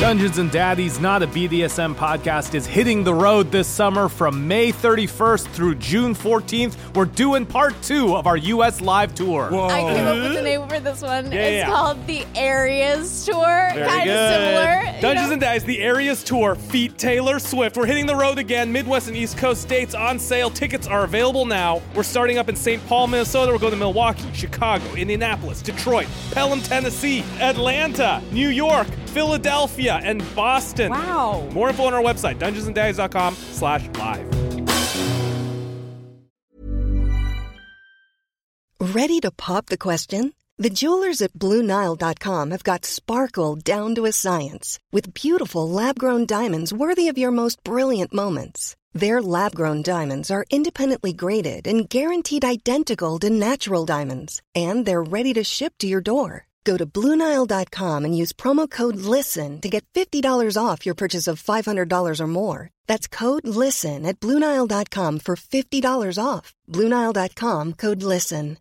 Dungeons and Daddies, not a BDSM podcast, is hitting the road this summer from May 31st through June 14th. We're doing part 2 of our U.S. live tour. Whoa. I came up with the name for this one. Yeah, it's called the Areas Tour. Very Kind good. of similar. Dungeons and Daddies, the Areas Tour, feat Taylor Swift. We're hitting the road again. Midwest and East Coast states on sale. Tickets are available now. We're starting up in St. Paul, Minnesota. We're going to Milwaukee, Chicago, Indianapolis, Detroit, Pelham, Tennessee, Atlanta, New York, Philadelphia, and Boston. Wow. More info on our website, dungeonsanddaddies.com/live. Ready to pop the question? The jewelers at BlueNile.com have got sparkle down to a science with beautiful lab-grown diamonds worthy of your most brilliant moments. Their lab-grown diamonds are independently graded and guaranteed identical to natural diamonds, and they're ready to ship to your door. Go to BlueNile.com and use promo code LISTEN to get $50 off your purchase of $500 or more. That's code LISTEN at BlueNile.com for $50 off. BlueNile.com, code LISTEN.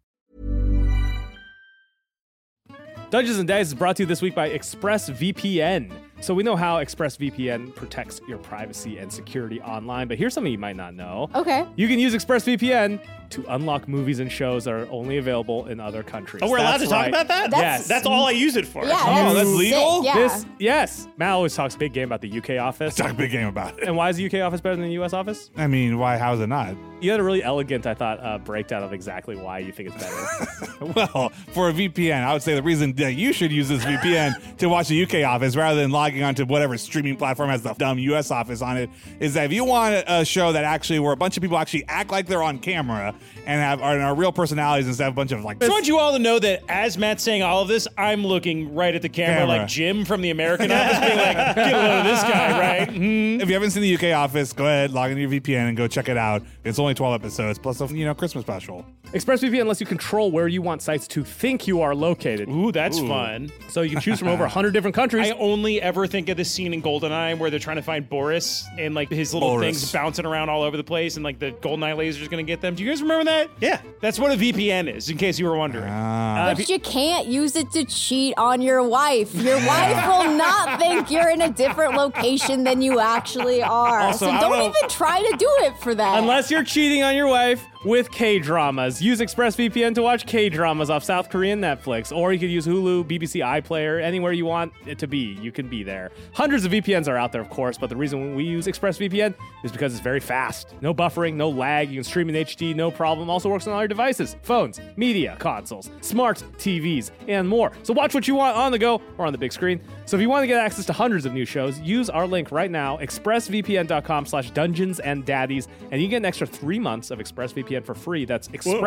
Dungeons and Daddies is brought to you this week by ExpressVPN. So we know how ExpressVPN protects your privacy and security online, but here's something you might not know. Okay. You can use ExpressVPN to unlock movies and shows that are only available in other countries. Oh, we're allowed That's to talk right. about that? Yes. That's all I use it for. Yeah. Oh, that's legal? Sick, yeah. Yes. Matt always talks big game about the UK office. Talk a big game about it. And why is the UK office better than the US office? I mean, why? How is it not? You had a really elegant, I thought, breakdown of exactly why you think it's better. Well, for a VPN, I would say the reason that you should use this VPN to watch the UK office rather than logging onto whatever streaming platform has the dumb US office on it is that if you want a show that actually where a bunch of people actually act like they're on camera and are real personalities instead of a bunch of like. I just want you all to know that as Matt's saying all of this, I'm looking right at the camera like Jim from the American office being like, get a load of this guy, right? If you haven't seen the UK office, go ahead, log into your VPN and go check it out. It's only 12 episodes plus a Christmas special. ExpressVPN lets you control where you want sites to think you are located. Ooh, that's fun. So you can choose from over 100 different countries. I only ever think of this scene in GoldenEye where they're trying to find Boris and like his little things bouncing around all over the place and like the GoldenEye laser's gonna get them. Do you guys remember that? Yeah. That's what a VPN is, in case you were wondering. But you can't use it to cheat on your wife. Your wife will not think you're in a different location than you actually are. Also, so don't even try to do it for that. Unless you're cheating on your wife with K-dramas. Use ExpressVPN to watch K-dramas off South Korean Netflix, or you could use Hulu, BBC iPlayer, anywhere you want it to be. You can be there. Hundreds of VPNs are out there, of course, but the reason we use ExpressVPN is because it's very fast. No buffering, no lag. You can stream in HD, no problem. Also works on all your devices, phones, media consoles, smart TVs, and more. So watch what you want on the go or on the big screen. So if you want to get access to hundreds of new shows, use our link right now, expressvpn.com/dungeonsanddaddies, and you get an extra 3 months of ExpressVPN for free. That's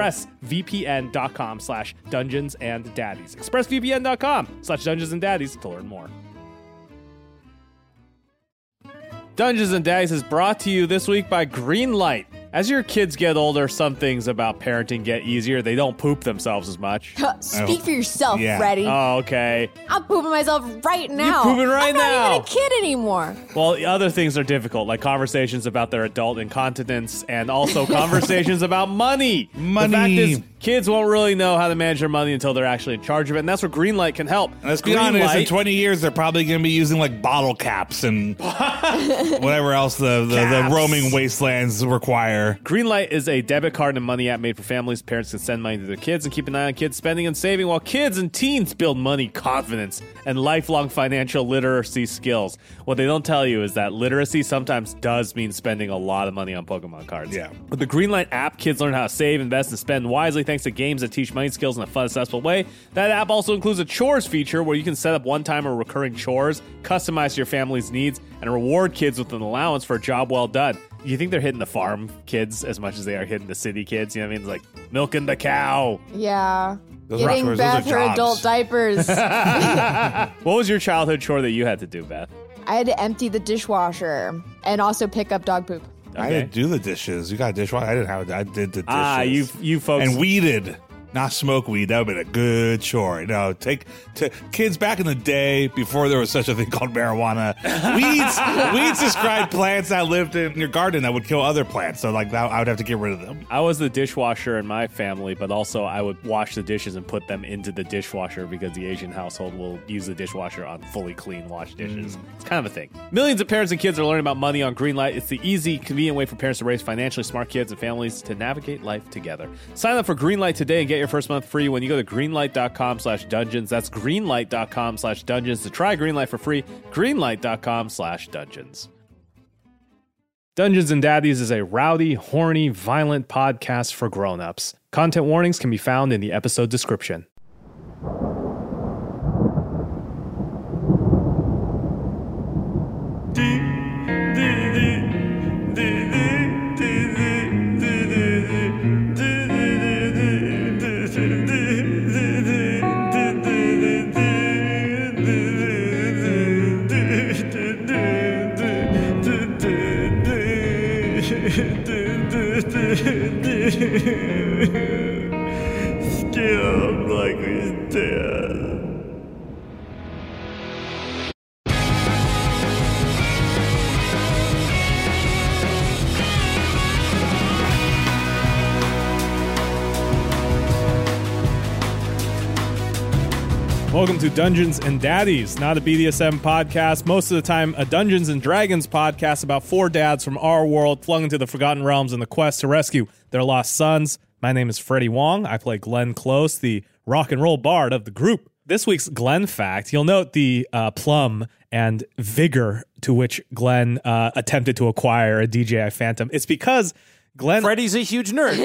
expressvpn.com/dungeonsanddaddies. expressvpn.com/dungeonsanddaddies to learn more. Dungeons and Daddies is brought to you this week by Greenlight. As your kids get older, some things about parenting get easier. They don't poop themselves as much. Speak for yourself, Yeah. Freddie. Oh, okay. I'm pooping myself right now. You're pooping right I'm now. not even a kid anymore. Well, other things are difficult, like conversations about their adult incontinence and also conversations about money. Money. The fact is, kids won't really know how to manage their money until they're actually in charge of it, and that's where Greenlight can help. Let's be honest, in 20 years, they're probably going to be using like bottle caps and whatever else the roaming wastelands require. Greenlight is a debit card and money app made for families. Parents can send money to their kids and keep an eye on kids' spending and saving, while kids and teens build money confidence and lifelong financial literacy skills. What they don't tell you is that literacy sometimes does mean spending a lot of money on Pokemon cards. Yeah. With the Greenlight app, kids learn how to save, invest, and spend wisely thanks to games that teach money skills in a fun, accessible way. That app also includes a chores feature where you can set up one-time or recurring chores, customize to your family's needs, and reward kids with an allowance for a job well done. You think they're hitting the farm kids as much as they are hitting the city kids? You know what I mean? It's like milking the cow. Yeah. Those are Getting chores, Beth those are her jobs. adult diapers. What was your childhood chore that you had to do, Beth? I had to empty the dishwasher and also pick up dog poop. I didn't do the dishes. You got a dishwasher? I didn't have it. I did the dishes. You folks. And weeded. not smoke weed. That would have been a good chore. Take kids back in the day before there was such a thing called marijuana. Weeds described plants that lived in your garden that would kill other plants. So like that, I would have to get rid of them. I was the dishwasher in my family, but also I would wash the dishes and put them into the dishwasher because the Asian household will use the dishwasher on fully clean washed dishes. It's kind of a thing. Millions of parents and kids are learning about money on Greenlight. It's the easy, convenient way for parents to raise financially smart kids and families to navigate life together. Sign up for Greenlight today and get your first month free when you go to greenlight.com/dungeons. That's greenlight.com/dungeons to try Greenlight for free. Greenlight.com/dungeons. Dungeons and Daddies is a rowdy, horny, violent podcast for grown-ups. Content warnings can be found in the episode description. Scared like he's dead. Welcome to Dungeons and Daddies, not a BDSM podcast. Most of the time, a Dungeons and Dragons podcast about four dads from our world flung into the Forgotten Realms in the quest to rescue their lost sons. My name is Freddie Wong. I play Glenn Close, the rock and roll bard of the group. This week's Glenn fact, you'll note the plum and vigor to which Glenn attempted to acquire a DJI Phantom. It's because Glenn... Freddie's a huge nerd.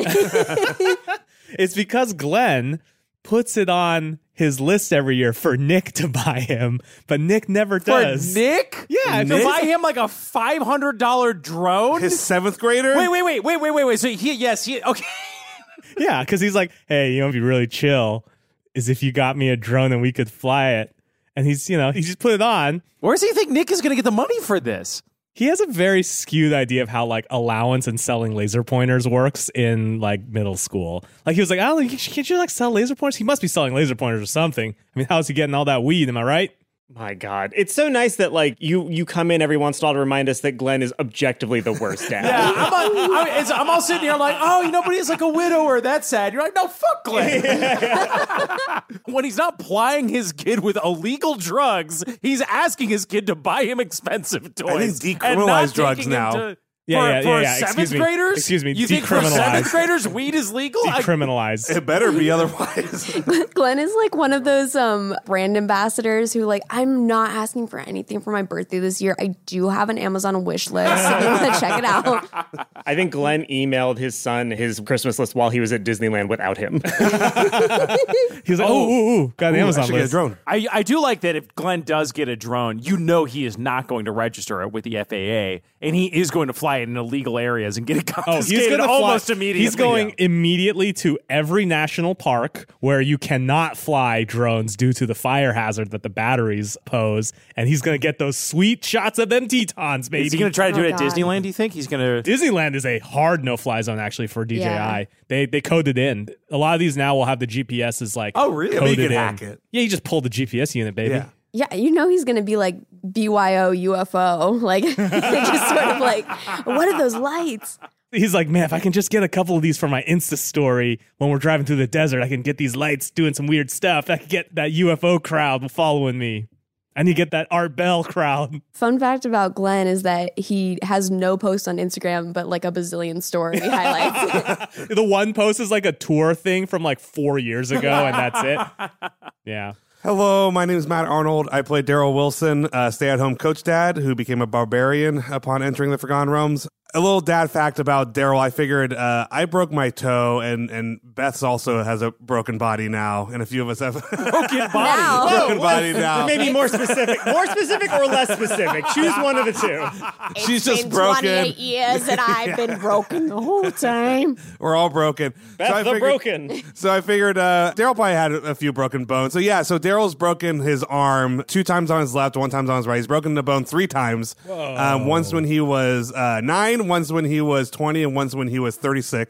It's because Glenn puts it on his list every year for Nick to buy him, but Nick never does. For Nick? Yeah. To buy him like a $500 drone? His 7th grader? Wait. So okay. Yeah, because he's like, hey, you know, it'd be really chill is if you got me a drone and we could fly it. And he just put it on. Where does he think Nick is going to get the money for this? He has a very skewed idea of how like allowance and selling laser pointers works in like middle school. Like he was like, oh, can't you like sell laser pointers? He must be selling laser pointers or something. I mean, how's he getting all that weed? Am I right? My God. It's so nice that like you come in every once in a while to remind us that Glenn is objectively the worst dad. Yeah, I'm all sitting here like, oh, but he's like a widower. That's sad. You're like, no, fuck Glenn. When he's not plying his kid with illegal drugs, he's asking his kid to buy him expensive toys. I think decriminalize drugs now. For 7th graders? Excuse me. You think for 7th graders weed is legal? Decriminalized. It better be otherwise. Glenn is like one of those brand ambassadors who like, I'm not asking for anything for my birthday this year. I do have an Amazon wish list. If you want to check it out. I think Glenn emailed his son his Christmas list while he was at Disneyland without him. He was like, got an Amazon list. Get a drone. I do like that if Glenn does get a drone, he is not going to register it with the FAA, and he is going to fly it in illegal areas and get it confiscated almost immediately. He's going immediately to every national park where you cannot fly drones due to the fire hazard that the batteries pose, and he's going to get those sweet shots of them Tetons, baby. Is he going to try to do it at God. Disneyland, do you think? He's going to... Disneyland is a hard no-fly zone, actually, for DJI. Yeah. They coded in. A lot of these now will have the GPSs, like, oh, really? coded You can in. hack it. Yeah, you just pull the GPS unit, baby. Yeah. Yeah, he's going to be like BYO UFO. Like, just sort of like, what are those lights? He's like, man, if I can just get a couple of these for my Insta story when we're driving through the desert, I can get these lights doing some weird stuff. I can get that UFO crowd following me. I need to get that Art Bell crowd. Fun fact about Glenn is that he has no post on Instagram, but like a bazillion story highlights. The one post is like a tour thing from like 4 years ago, and that's it. Yeah. Hello, my name is Matt Arnold. I play Daryl Wilson, a stay-at-home coach dad who became a barbarian upon entering the Forgotten Realms. A little dad fact about Daryl, I figured I broke my toe, and Beth's also has a broken body now, and a few of us have broken body. Now. broken body now. Maybe more specific or less specific. Choose one of the two. She's just broken. 28 years and I've been broken the whole time. We're all broken. Beth the broken. So I figured Daryl probably had a few broken bones. So yeah, so Daryl's broken his arm 2 times on his left, 1 time on his right. He's broken the bone 3 times. Once when he was 9, once when he was 20, and once when he was 36.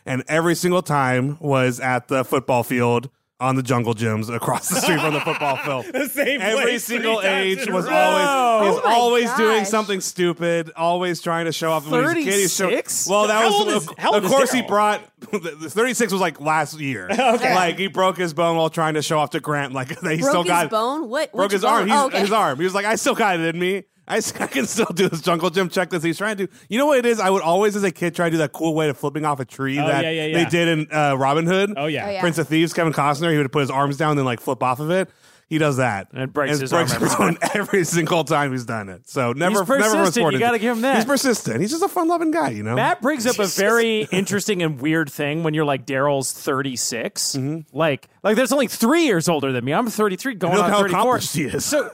and every single time was at the football field on the jungle gyms across the street from the football field. The same Every place single 3 times age in a was row. always my always doing gosh. something stupid, always trying to show off. When he was a kid, he showed- 36? Well, that How was old is- how old of is course he Daryl? brought. The 36 was like last year. Okay. Like he broke his bone while trying to show off to Grant. Like he still Broke got his bone? What? broke Which his bone? arm. Oh, okay. His arm. He was like, I still got it in me. I can still do this jungle gym checklist. He's trying to do. You know what it is? I would always, as a kid, try to do that cool way of flipping off a tree that yeah. they did in Robin Hood. Oh, yeah. Oh, yeah. Prince of Thieves, Kevin Costner. He would put his arms down and then like flip off of it. He does that. And it breaks his arm every single time he's done it. So never from persistent. sport. You gotta give him that. He's persistent. He's just a fun-loving guy, you know? Matt brings up a very interesting and weird thing when you're like Daryl's 36. Like that's only 3 years older than me. I'm 33 going Look on how 34. accomplished he is. So,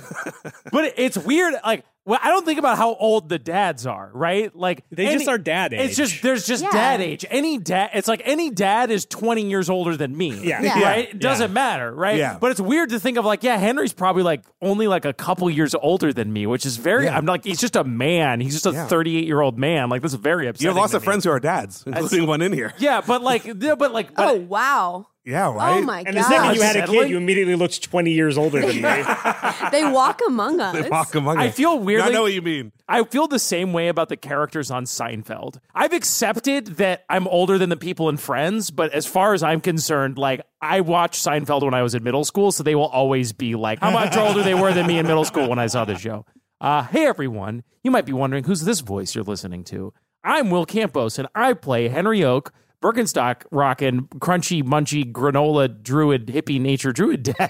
but it's weird. Like, well, I don't think about how old the dads are, right? Like They just are dad age. It's just there's just Yeah. dad age. Any dad, it's like any dad is 20 years older than me. Yeah. Yeah. Right? It doesn't matter, right? Yeah. But it's weird to think of like, yeah, Henry's probably like only like a couple years older than me, which is very. I'm like, he's just a man. He's just a 38-year-old man. Like, this is very upsetting. You have lots to of me. friends who are dads, including one in here. Yeah, but Oh, wow. Yeah, right? Oh, my And the second gosh. you had a Settling? kid, you immediately looked 20 years older than me. They walk among us. They walk among I us. feel weirdly. I know what you mean. I feel the same way about the characters on Seinfeld. I've accepted that I'm older than the people in Friends, but as far as I'm concerned, like I watched Seinfeld when I was in middle school, so they will always be like how much older they were than me in middle school when I saw the show. Hey everyone, you might be wondering who's this voice you're listening to. I'm Will Campos, and I play Henry Oak, Birkenstock rockin', crunchy, munchy, granola, druid, hippie, nature druid dad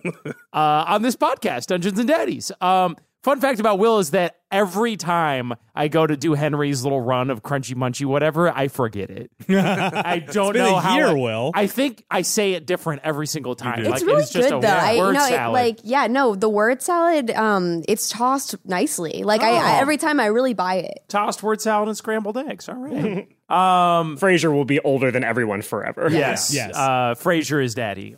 on this podcast, Dungeons and Daddies. Fun fact about Will is that every time I go to do Henry's little run of crunchy, munchy, whatever, I forget it. I don't been know a how. year, Will. I think I say it different every single time. do. It's Like, really just good a though. word It, salad. like, yeah, no, the word salad, it's tossed nicely. Like I every time I really buy it. Tossed word salad and scrambled eggs. All right. Frasier will be older than everyone forever. Yes. Yes. Frasier is daddy.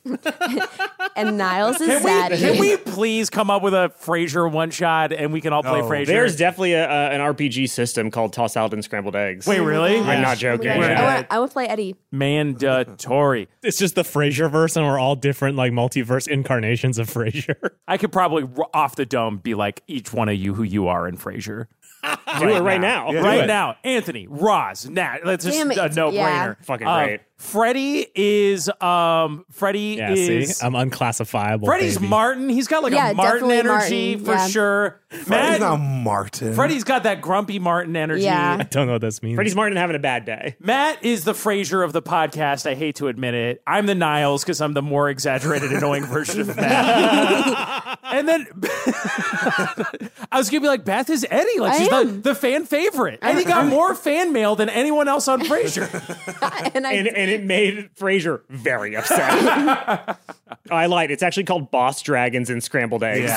And Niles is daddy. Can we please come up with a Frasier one shot and we can all play Frasier? There's definitely an RPG system called Toss Salad and Scrambled Eggs. Wait, really? I'm not joking. I want to play Eddie. Mandatory. It's just the Frasier verse, and we're all different, like multiverse incarnations of Frasier. I could probably off the dome be like each one of you who you are in Frasier. Do it right now. Yeah. Right Do it. now, Anthony, Roz, Nat. That's just Damn it. a no-brainer. Yeah. Fucking great. Freddie is Freddie Yeah, is see? I'm unclassifiable. Freddie's baby. Martin. He's got like Yeah, a Martin definitely energy Martin, for yeah. sure. Freddie's not Martin. Freddie's got that grumpy Martin energy. Yeah. I don't know what this means. Freddie's Martin having a bad day. Matt is the Frasier of the podcast. I hate to admit it. I'm the Niles because I'm the more exaggerated, annoying version of Matt. And then I was gonna be like, Beth is Eddie. Like I she's am. the fan favorite. Eddie got more fan mail than anyone else on Frasier. And I And it made Frasier very upset. I lied. It's actually called Boss Dragons and Scrambled Eggs.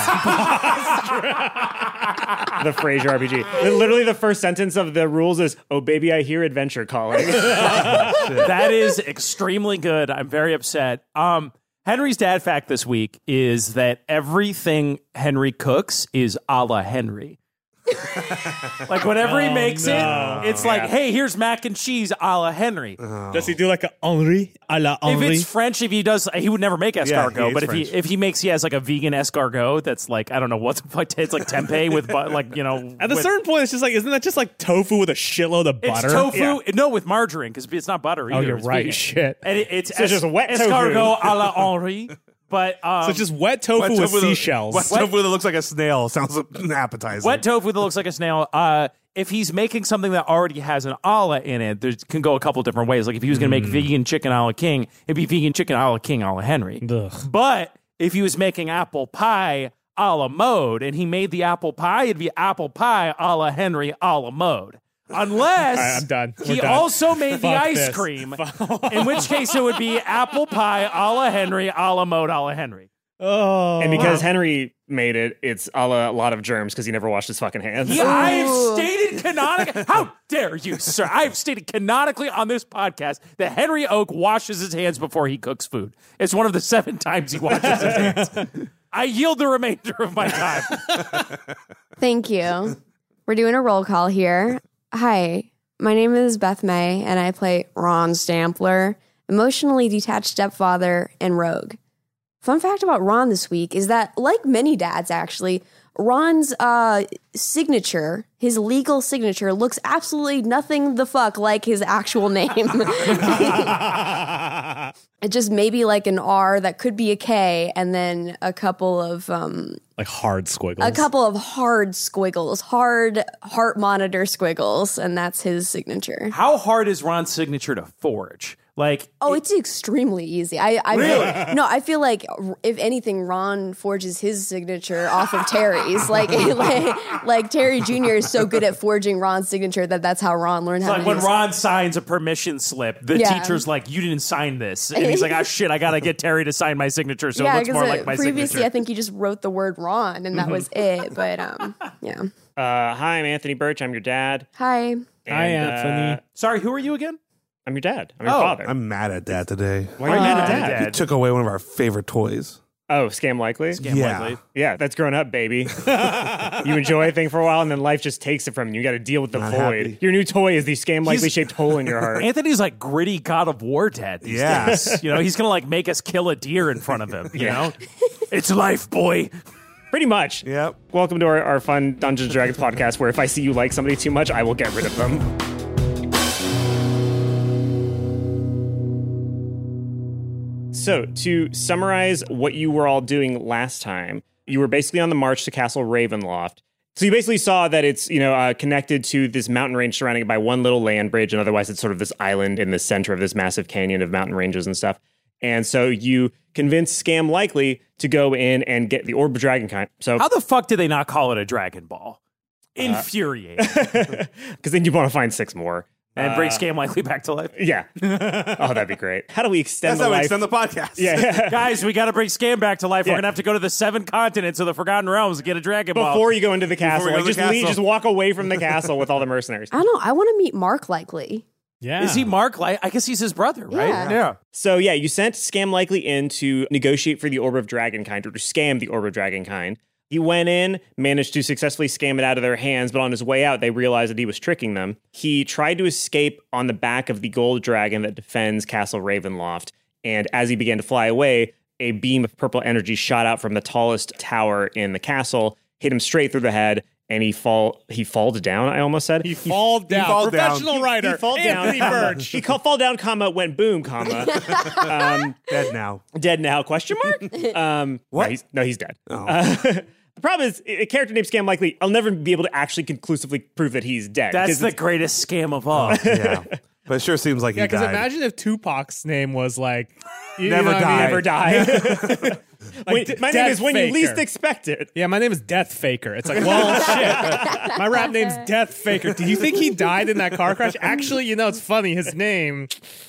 The Frasier RPG. Literally, the first sentence of the rules is, "Oh, baby, I hear adventure calling." That is extremely good. I'm very upset. Henry's dad fact this week is that everything Henry cooks is a la Henry. Like whenever he makes it, it's like, hey, here's mac and cheese a la Henry. Does he do like a Henri a la If Henri? it's French, if he does, he would never make escargot. hates But French. if he makes, he has like a vegan escargot that's like, I don't know what's it's like tempeh with like At a certain point, it's just like, isn't that just like tofu with a shitload of it's butter? tofu. No, with margarine because it's not butter either. Oh, you're It's right. vegan. Shit. And it's So just wet tofu. escargot a la Henri. But So it's just wet tofu Wet with tofu that- seashells. Wet tofu that looks like a snail sounds appetizing. wet tofu that looks like a snail. If he's making something that already has an a la in it, there can go a couple different ways. Like if he was going to make vegan chicken a la King, it'd be vegan chicken a la King a la Henry. Ugh. But if he was making apple pie a la Mode, and he made the apple pie, it'd be apple pie a la Henry a la Mode. Unless All right, I'm done. We're he done. also made the Fuck ice this. cream, in which case it would be apple pie a la Henry a la Mode a la Henry. Oh. And because Henry made it, it's a lot of germs because he never washed his fucking hands. Yeah, I've stated canonically. How dare you, sir? I've stated canonically on this podcast that Henry Oak washes his hands before he cooks food. It's one of the 7 times he washes his hands. I yield the remainder of my time. Thank you. We're doing a roll call here. Hi. My name is Beth May, and I play Ron Stampler, emotionally detached stepfather and rogue. Fun fact about Ron this week is that, like many dads actually, Ron's signature, his legal signature, looks absolutely nothing the fuck like his actual name. It just maybe like an R that could be a K, and then a couple of like hard squiggles. A couple of hard squiggles, hard heart monitor squiggles, and that's his signature. How hard is Ron's signature to forge? Like, it's extremely easy. I feel like if anything, Ron forges his signature off of Terry's. Like Terry Jr. is so good at forging Ron's signature that's how Ron learned how to do it. When Ron signs a permission slip, the teacher's like, "You didn't sign this," and he's like, "Ah, shit, I gotta get Terry to sign my signature so it looks more like my previously, signature." I think he just wrote the word Ron, and that was it. But yeah. Hi, I'm Anthony Birch. I'm your dad. Hi. Hi, Anthony. Sorry, who are you again? I'm your dad. I'm your father. I'm mad at Dad today. Why are you mad at Dad? He took away one of our favorite toys. Oh, Scam Likely? Yeah, that's grown up, baby. You enjoy a thing for a while, and then life just takes it from you. You got to deal with the Not void. happy. Your new toy is the Scam Likely shaped hole in your heart. Anthony's like gritty God of War dad these days. You know, he's gonna like make us kill a deer in front of him. You know, it's life, boy. Pretty much. Yep. Welcome to our fun Dungeons & Dragons podcast, where if I see you like somebody too much, I will get rid of them. So, to summarize what you were all doing last time, you were basically on the march to Castle Ravenloft. So you basically saw that it's, connected to this mountain range surrounding it by one little land bridge, and otherwise it's sort of this island in the center of this massive canyon of mountain ranges and stuff. And so you convinced Scam Likely to go in and get the Orb of Dragonkind. So how the fuck did they not call it a Dragon Ball? Infuriating. Because then you want to find 6 more. And bring Scam Likely back to life? Yeah. Oh, that'd be great. How do we extend That's how we life? extend the podcast. Yeah. Guys, we got to bring Scam back to life. Yeah. We're going to have to go to the 7 continents of the Forgotten Realms to get a Dragon Ball. Before you go into the castle, we go like to just the castle. leave, just walk away from the castle with all the mercenaries. I don't know. I want to meet Mark Likely. Yeah. Is he Mark? I guess he's his brother, right? Yeah. So yeah, you sent Scam Likely in to negotiate for the Orb of Dragonkind, or to scam the Orb of Dragonkind. He went in, managed to successfully scam it out of their hands, but on his way out, they realized that he was tricking them. He tried to escape on the back of the gold dragon that defends Castle Ravenloft, and as he began to fly away, a beam of purple energy shot out from the tallest tower in the castle, hit him straight through the head, and he falled down, I almost said. He fall down. fall down. Professional writer. He fall down. Anthony Birch. He fall down, comma, went boom, comma. Dead now. Dead now, question mark? What? No, he's dead. Oh. The problem is, a character named Scam Likely, I'll never be able to actually conclusively prove that he's dead. That's the greatest scam of all. Yeah. But it sure seems like he Yeah, because died. imagine if Tupac's name was like Never know what I mean? Never die. My name is when you Death least Faker. expect it. Yeah, my name is Death Faker. It's like, well, shit. My rap name's Death Faker. Do you think he died in that car crash? Actually, it's funny. His name.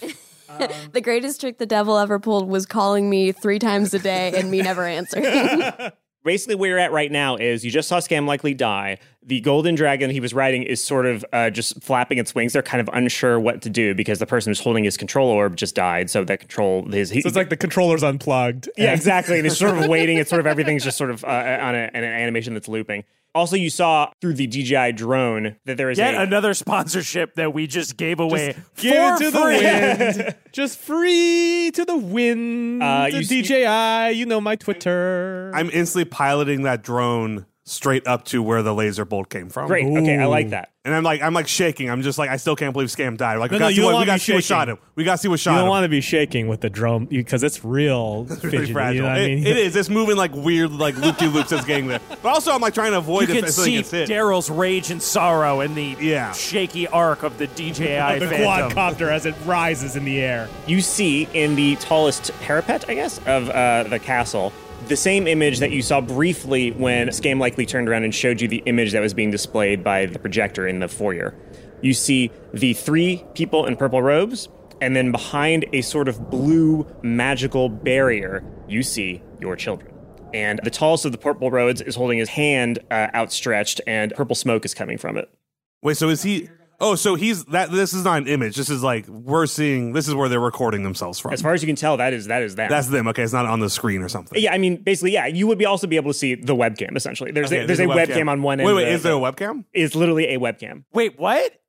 The greatest trick the devil ever pulled was calling me 3 times a day and me never answering. Basically, where you're at right now is you just saw Scam Likely die. The golden dragon he was riding is sort of just flapping its wings. They're kind of unsure what to do because the person who's holding his control orb just died. So that control is... So it's like the controller's unplugged. Yeah, exactly. And it's sort of waiting. It's sort of everything's just sort of on an animation that's looping. Also, you saw through the DJI drone that there is Yet another sponsorship that we just gave away Give it to the free. wind. Just free to the wind. you DJI, my Twitter. I'm instantly piloting that drone straight up to where the laser bolt came from. Great. Okay, I like that. And I'm like shaking. I'm just like, I still can't believe Scam died. Like, No, we got you don't to wanna be see what shot shaking. him. We got to see what shot You him. don't want to be shaking with the drone because it's real Really fidgety. fragile. You know what I mean? It is. It's moving like weird, like loop-de-loops as getting there. But also, I'm like trying to You avoid can it so he see gets hit. Daryl's rage and sorrow in the shaky arc of the DJI The Phantom. quadcopter as it rises in the air. You see in the tallest parapet, I guess, of the castle, the same image that you saw briefly when Scam Likely turned around and showed you the image that was being displayed by the projector in the foyer. You see the 3 people in purple robes, and then behind a sort of blue magical barrier, you see your children. And the tallest of the purple robes is holding his hand outstretched, and purple smoke is coming from it. Wait, so is he... Oh, so he's... This is not an image. This is like, we're seeing... This is where they're recording themselves from. As far as you can tell, that is them. That's them. Okay, it's not on the screen or something. Yeah, I mean, basically, yeah, you would also be able to see the webcam, essentially. There's Okay, a webcam on one end. Wait, is there a webcam? It's literally a webcam. Wait, what?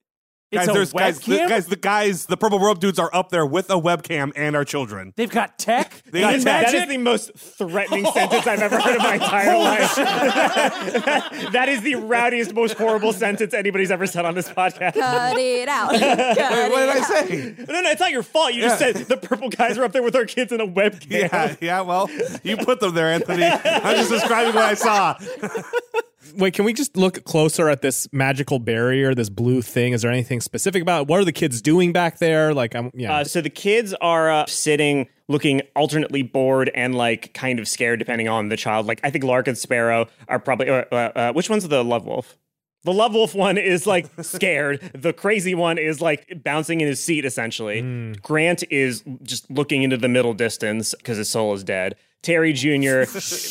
It's Guys, a webcam? the purple robe dudes are up there with a webcam and our children. They've got tech. They got and tech. That magic. is the most threatening sentence I've ever heard in my entire life. That is the rowdiest, most horrible sentence anybody's ever said on this podcast. Cut it out. Cut Wait, what did I it out. say? No, it's not your fault. You just said the purple guys are up there with our kids in a webcam. Yeah, well, you put them there, Anthony. I'm just describing what I saw. Wait, can we just look closer at this magical barrier, this blue thing? Is there anything specific about it? What are the kids doing back there? Like, So the kids are sitting, looking alternately bored and like kind of scared, depending on the child. Like, I think Lark and Sparrow are probably. Which one's the love wolf? The love wolf one is like scared. The crazy one is like bouncing in his seat, essentially. Grant is just looking into the middle distance because his soul is dead. Terry Jr.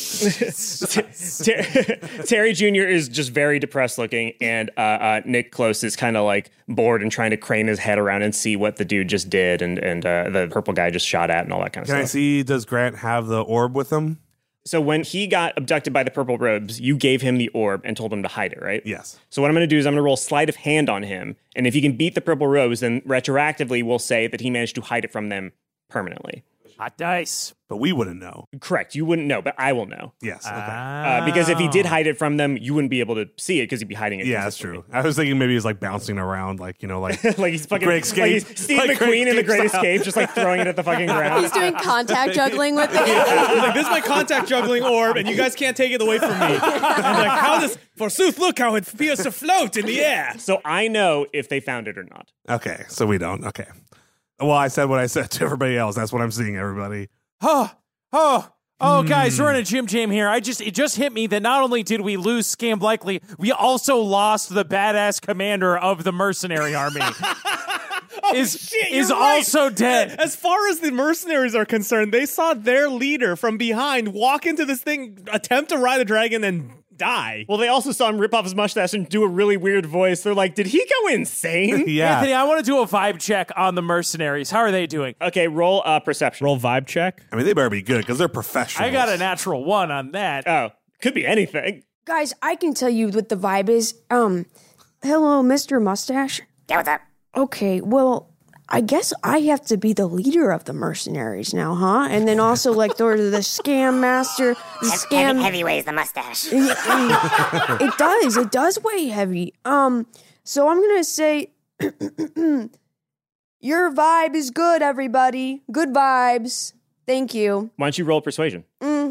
Terry Jr. is just very depressed looking, and Nick Close is kind of like bored and trying to crane his head around and see what the dude just did and the purple guy just shot at and all that kind of Can I stuff. see, does Grant have the orb with him? So when he got abducted by the purple robes, you gave him the orb and told him to hide it, right? Yes. So what I'm going to do is I'm going to roll sleight of hand on him, and if he can beat the purple robes, then retroactively we'll say that he managed to hide it from them permanently. Hot dice. But we wouldn't know. Correct. You wouldn't know, but I will know. Yes. Okay. Because if he did hide it from them, you wouldn't be able to see it because he'd be hiding it. Yeah, that's true. I was thinking maybe he's like bouncing around, like, like like he's fucking Great Escape. like he's Steve Like McQueen in The Great style. Escape, just like throwing it at the fucking ground. He's doing contact juggling with it. like, this is my contact juggling orb, and you guys can't take it away from me. I'm like, how does, forsooth, look how it feels to float in the air. So I know if they found it or not. Okay, so we don't. Okay. Well, I said what I said to everybody else. That's what I'm seeing, everybody. Guys, we're in a Jim Jam here. It just hit me that not only did we lose Scam Likely, we also lost the badass commander of the mercenary army. is also dead. As far as the mercenaries are concerned, they saw their leader from behind walk into this thing, attempt to ride a dragon, and die. Well, they also saw him rip off his mustache and do a really weird voice. They're like, did he go insane? Yeah. Anthony, I want to do a vibe check on the mercenaries. How are they doing? Okay, roll perception. Roll vibe check. I mean, they better be good because they're professionals. I got a natural 1 on that. Oh, could be anything. Guys, I can tell you what the vibe is. Hello, Mr. Mustache. Yeah, what's up? Okay, well, I guess I have to be the leader of the mercenaries now, huh? And then also like the scam master, the scam. Heavy weighs the mustache. It does weigh heavy. So I'm gonna say, your vibe is good, everybody. Good vibes. Thank you. Why don't you roll persuasion?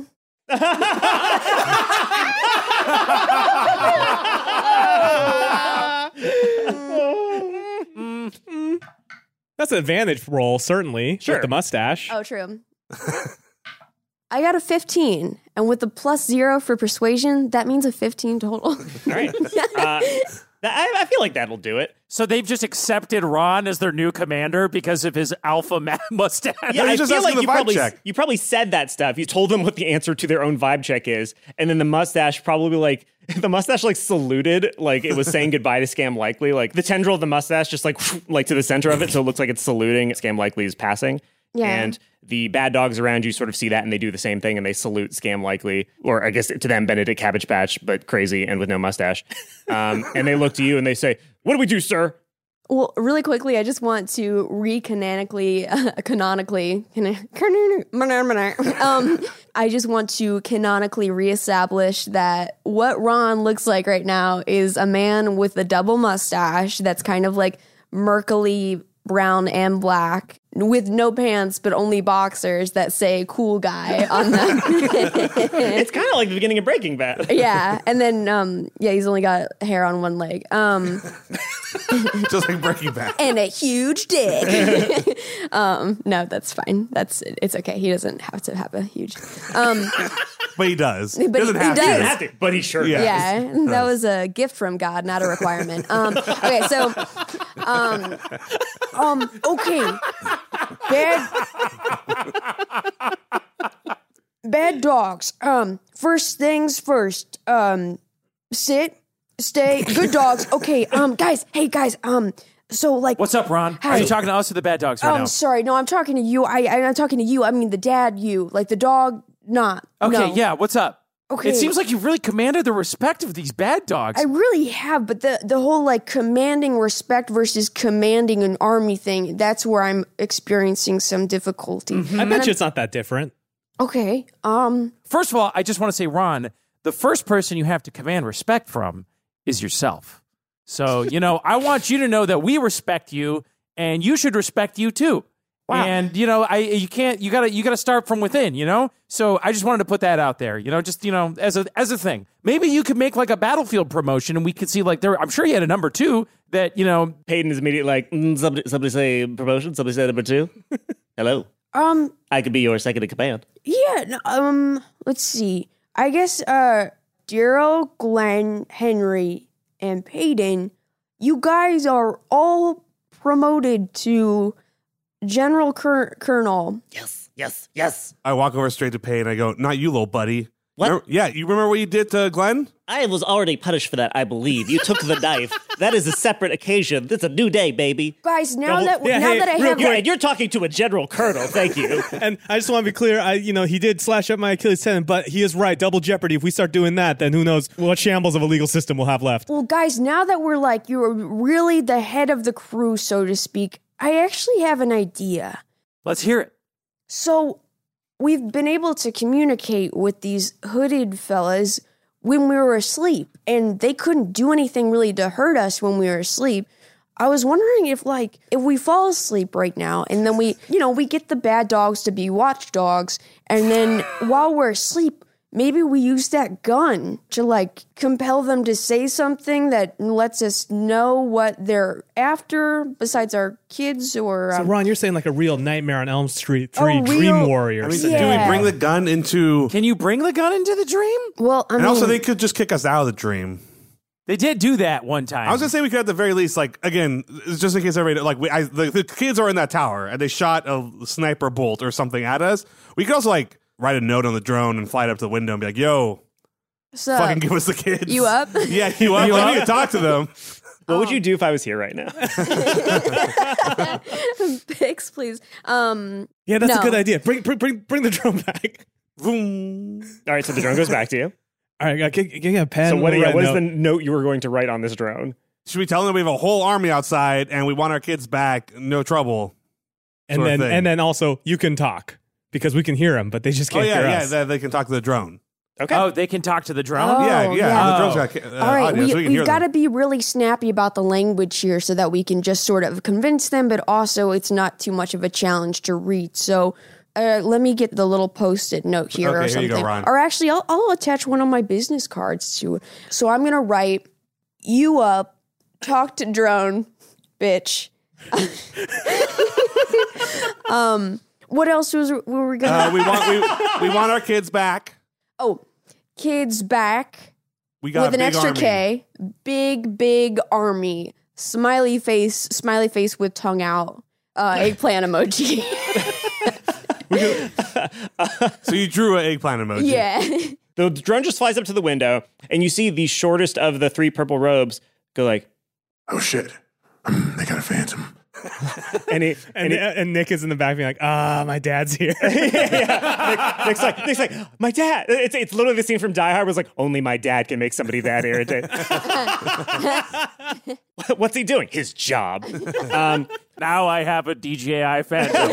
That's an advantage roll, certainly, Sure. with the mustache. Oh, true. I got a 15, and with the +0 for persuasion, that means a 15 total. All right. I feel like that'll do it. So they've just accepted Ron as their new commander because of his alpha mustache. Yeah, I just feel asking like the vibe check. you probably said that stuff. You told them what the answer to their own vibe check is, and then the mustache probably like saluted, like it was saying goodbye to Scam Likely. Like the tendril of the mustache just like to the center of it, so it looks like it's saluting Scam Likely's passing. Yeah. And the bad dogs around you sort of see that, and they do the same thing, and they salute Scam Likely, or I guess to them, Benedict Cabbage Patch, but crazy and with no mustache. And they look to you and they say, "What do we do, sir?" Well, really quickly, I just want to canonically, I just want to canonically reestablish that what Ron looks like right now is a man with a double mustache that's kind of like murkily brown and black with no pants, but only boxers that say cool guy on them. It's kind of like the beginning of Breaking Bad. Yeah. And then, he's only got hair on one leg. Just like Breaking Bad. And a huge dick. No, that's fine. It's okay. He doesn't have to have a huge. But he does. But doesn't he have does. to. Doesn't have to, but he sure does. Yeah, that was a gift from God, not a requirement. Okay, so, okay, bad dogs. First things first. Sit, stay, good dogs. Okay, guys. So like, What's up, Ron? Hi. Are you talking to us or the bad dogs right now? sorry, no, I'm talking to you. I'm talking to you. I mean the dad, you, like the dog, not. Okay, no. yeah. What's up? Okay. It seems like you've really commanded the respect of these bad dogs. I really have, but the whole like commanding respect versus commanding an army thing, that's where I'm experiencing some difficulty. I bet you it's not that different. Okay. First of all, I just want to say, Ron, the first person you have to command respect from is yourself. So, I want you to know that we respect you, and you should respect you too. Wow. And you gotta start from within, So I just wanted to put that out there, as a thing. Maybe you could make like a Battlefield promotion, and we could see like I'm sure you had a number 2 that Peyton is immediately like, somebody say promotion, somebody say number 2. Hello. I could be your second in command. Yeah. Let's see. I guess Daryl, Glenn, Henry, and Peyton, you guys are all promoted to General Colonel. Yes. I walk over straight to Pay and I go, not you, little buddy. What? You remember what you did to Glenn? I was already punished for that, I believe. You took the knife. That is a separate occasion. It's a new day, baby. Guys, now that I have... And you're talking to a general colonel, thank you. And I just want to be clear, he did slash up my Achilles tendon, but he is right, double jeopardy. If we start doing that, then who knows what shambles of a legal system we'll have left. Well, guys, now that we're like, you're really the head of the crew, so to speak, I actually have an idea. Let's hear it. So, we've been able to communicate with these hooded fellas when we were asleep, and they couldn't do anything really to hurt us when we were asleep. I was wondering if we fall asleep right now, and then we get the bad dogs to be watchdogs, and then while we're asleep, maybe we use that gun to compel them to say something that lets us know what they're after besides our kids or... So Ron, you're saying like a real Nightmare on Elm Street 3 Dream Warrior. Do we bring the gun into... Can you bring the gun into the dream? Well, and also they could just kick us out of the dream. They did do that one time. I was going to say we could at the very least, again, just in case everybody... the kids are in that tower and they shot a sniper bolt or something at us. We could also write a note on the drone and fly it up to the window and be like, yo, fucking give us the kids. You up? Yeah, you up? We can talk to them. What would you do if I was here right now? Pics, please. Yeah, that's a good idea. Bring the drone back. Boom. All right, so the drone goes back to you. All right, give me a pen. So what is the note you were going to write on this drone? Should we tell them we have a whole army outside and we want our kids back? No trouble. And then also you can talk. Because we can hear them, but they just can't hear us. Yeah, they can talk to the drone. Okay. Oh, they can talk to the drone? Oh, yeah. The drone's got all right, audio, so we can hear we've got to them. be really snappy about the language here so that we can just sort of convince them, but also it's not too much of a challenge to read. So let me get the little Post-it note here or something. Here you go, Ron. Or actually, I'll attach one of my business cards to it. So I'm going to write, you up, talk to drone, bitch. What else were we gonna? We want our kids back. Oh, kids back. We got with an extra army. K. Big army. Smiley face with tongue out. Eggplant emoji. So you drew an eggplant emoji. Yeah. The drone just flies up to the window, and you see the shortest of the 3 purple robes go like, oh shit, they got a phantom. And Nick is in the back being like, my dad's here. Nick's like, my dad. It's literally the scene from Die Hard was like, only my dad can make somebody that irritated. What's he doing? His job. Now I have a DJI Phantom.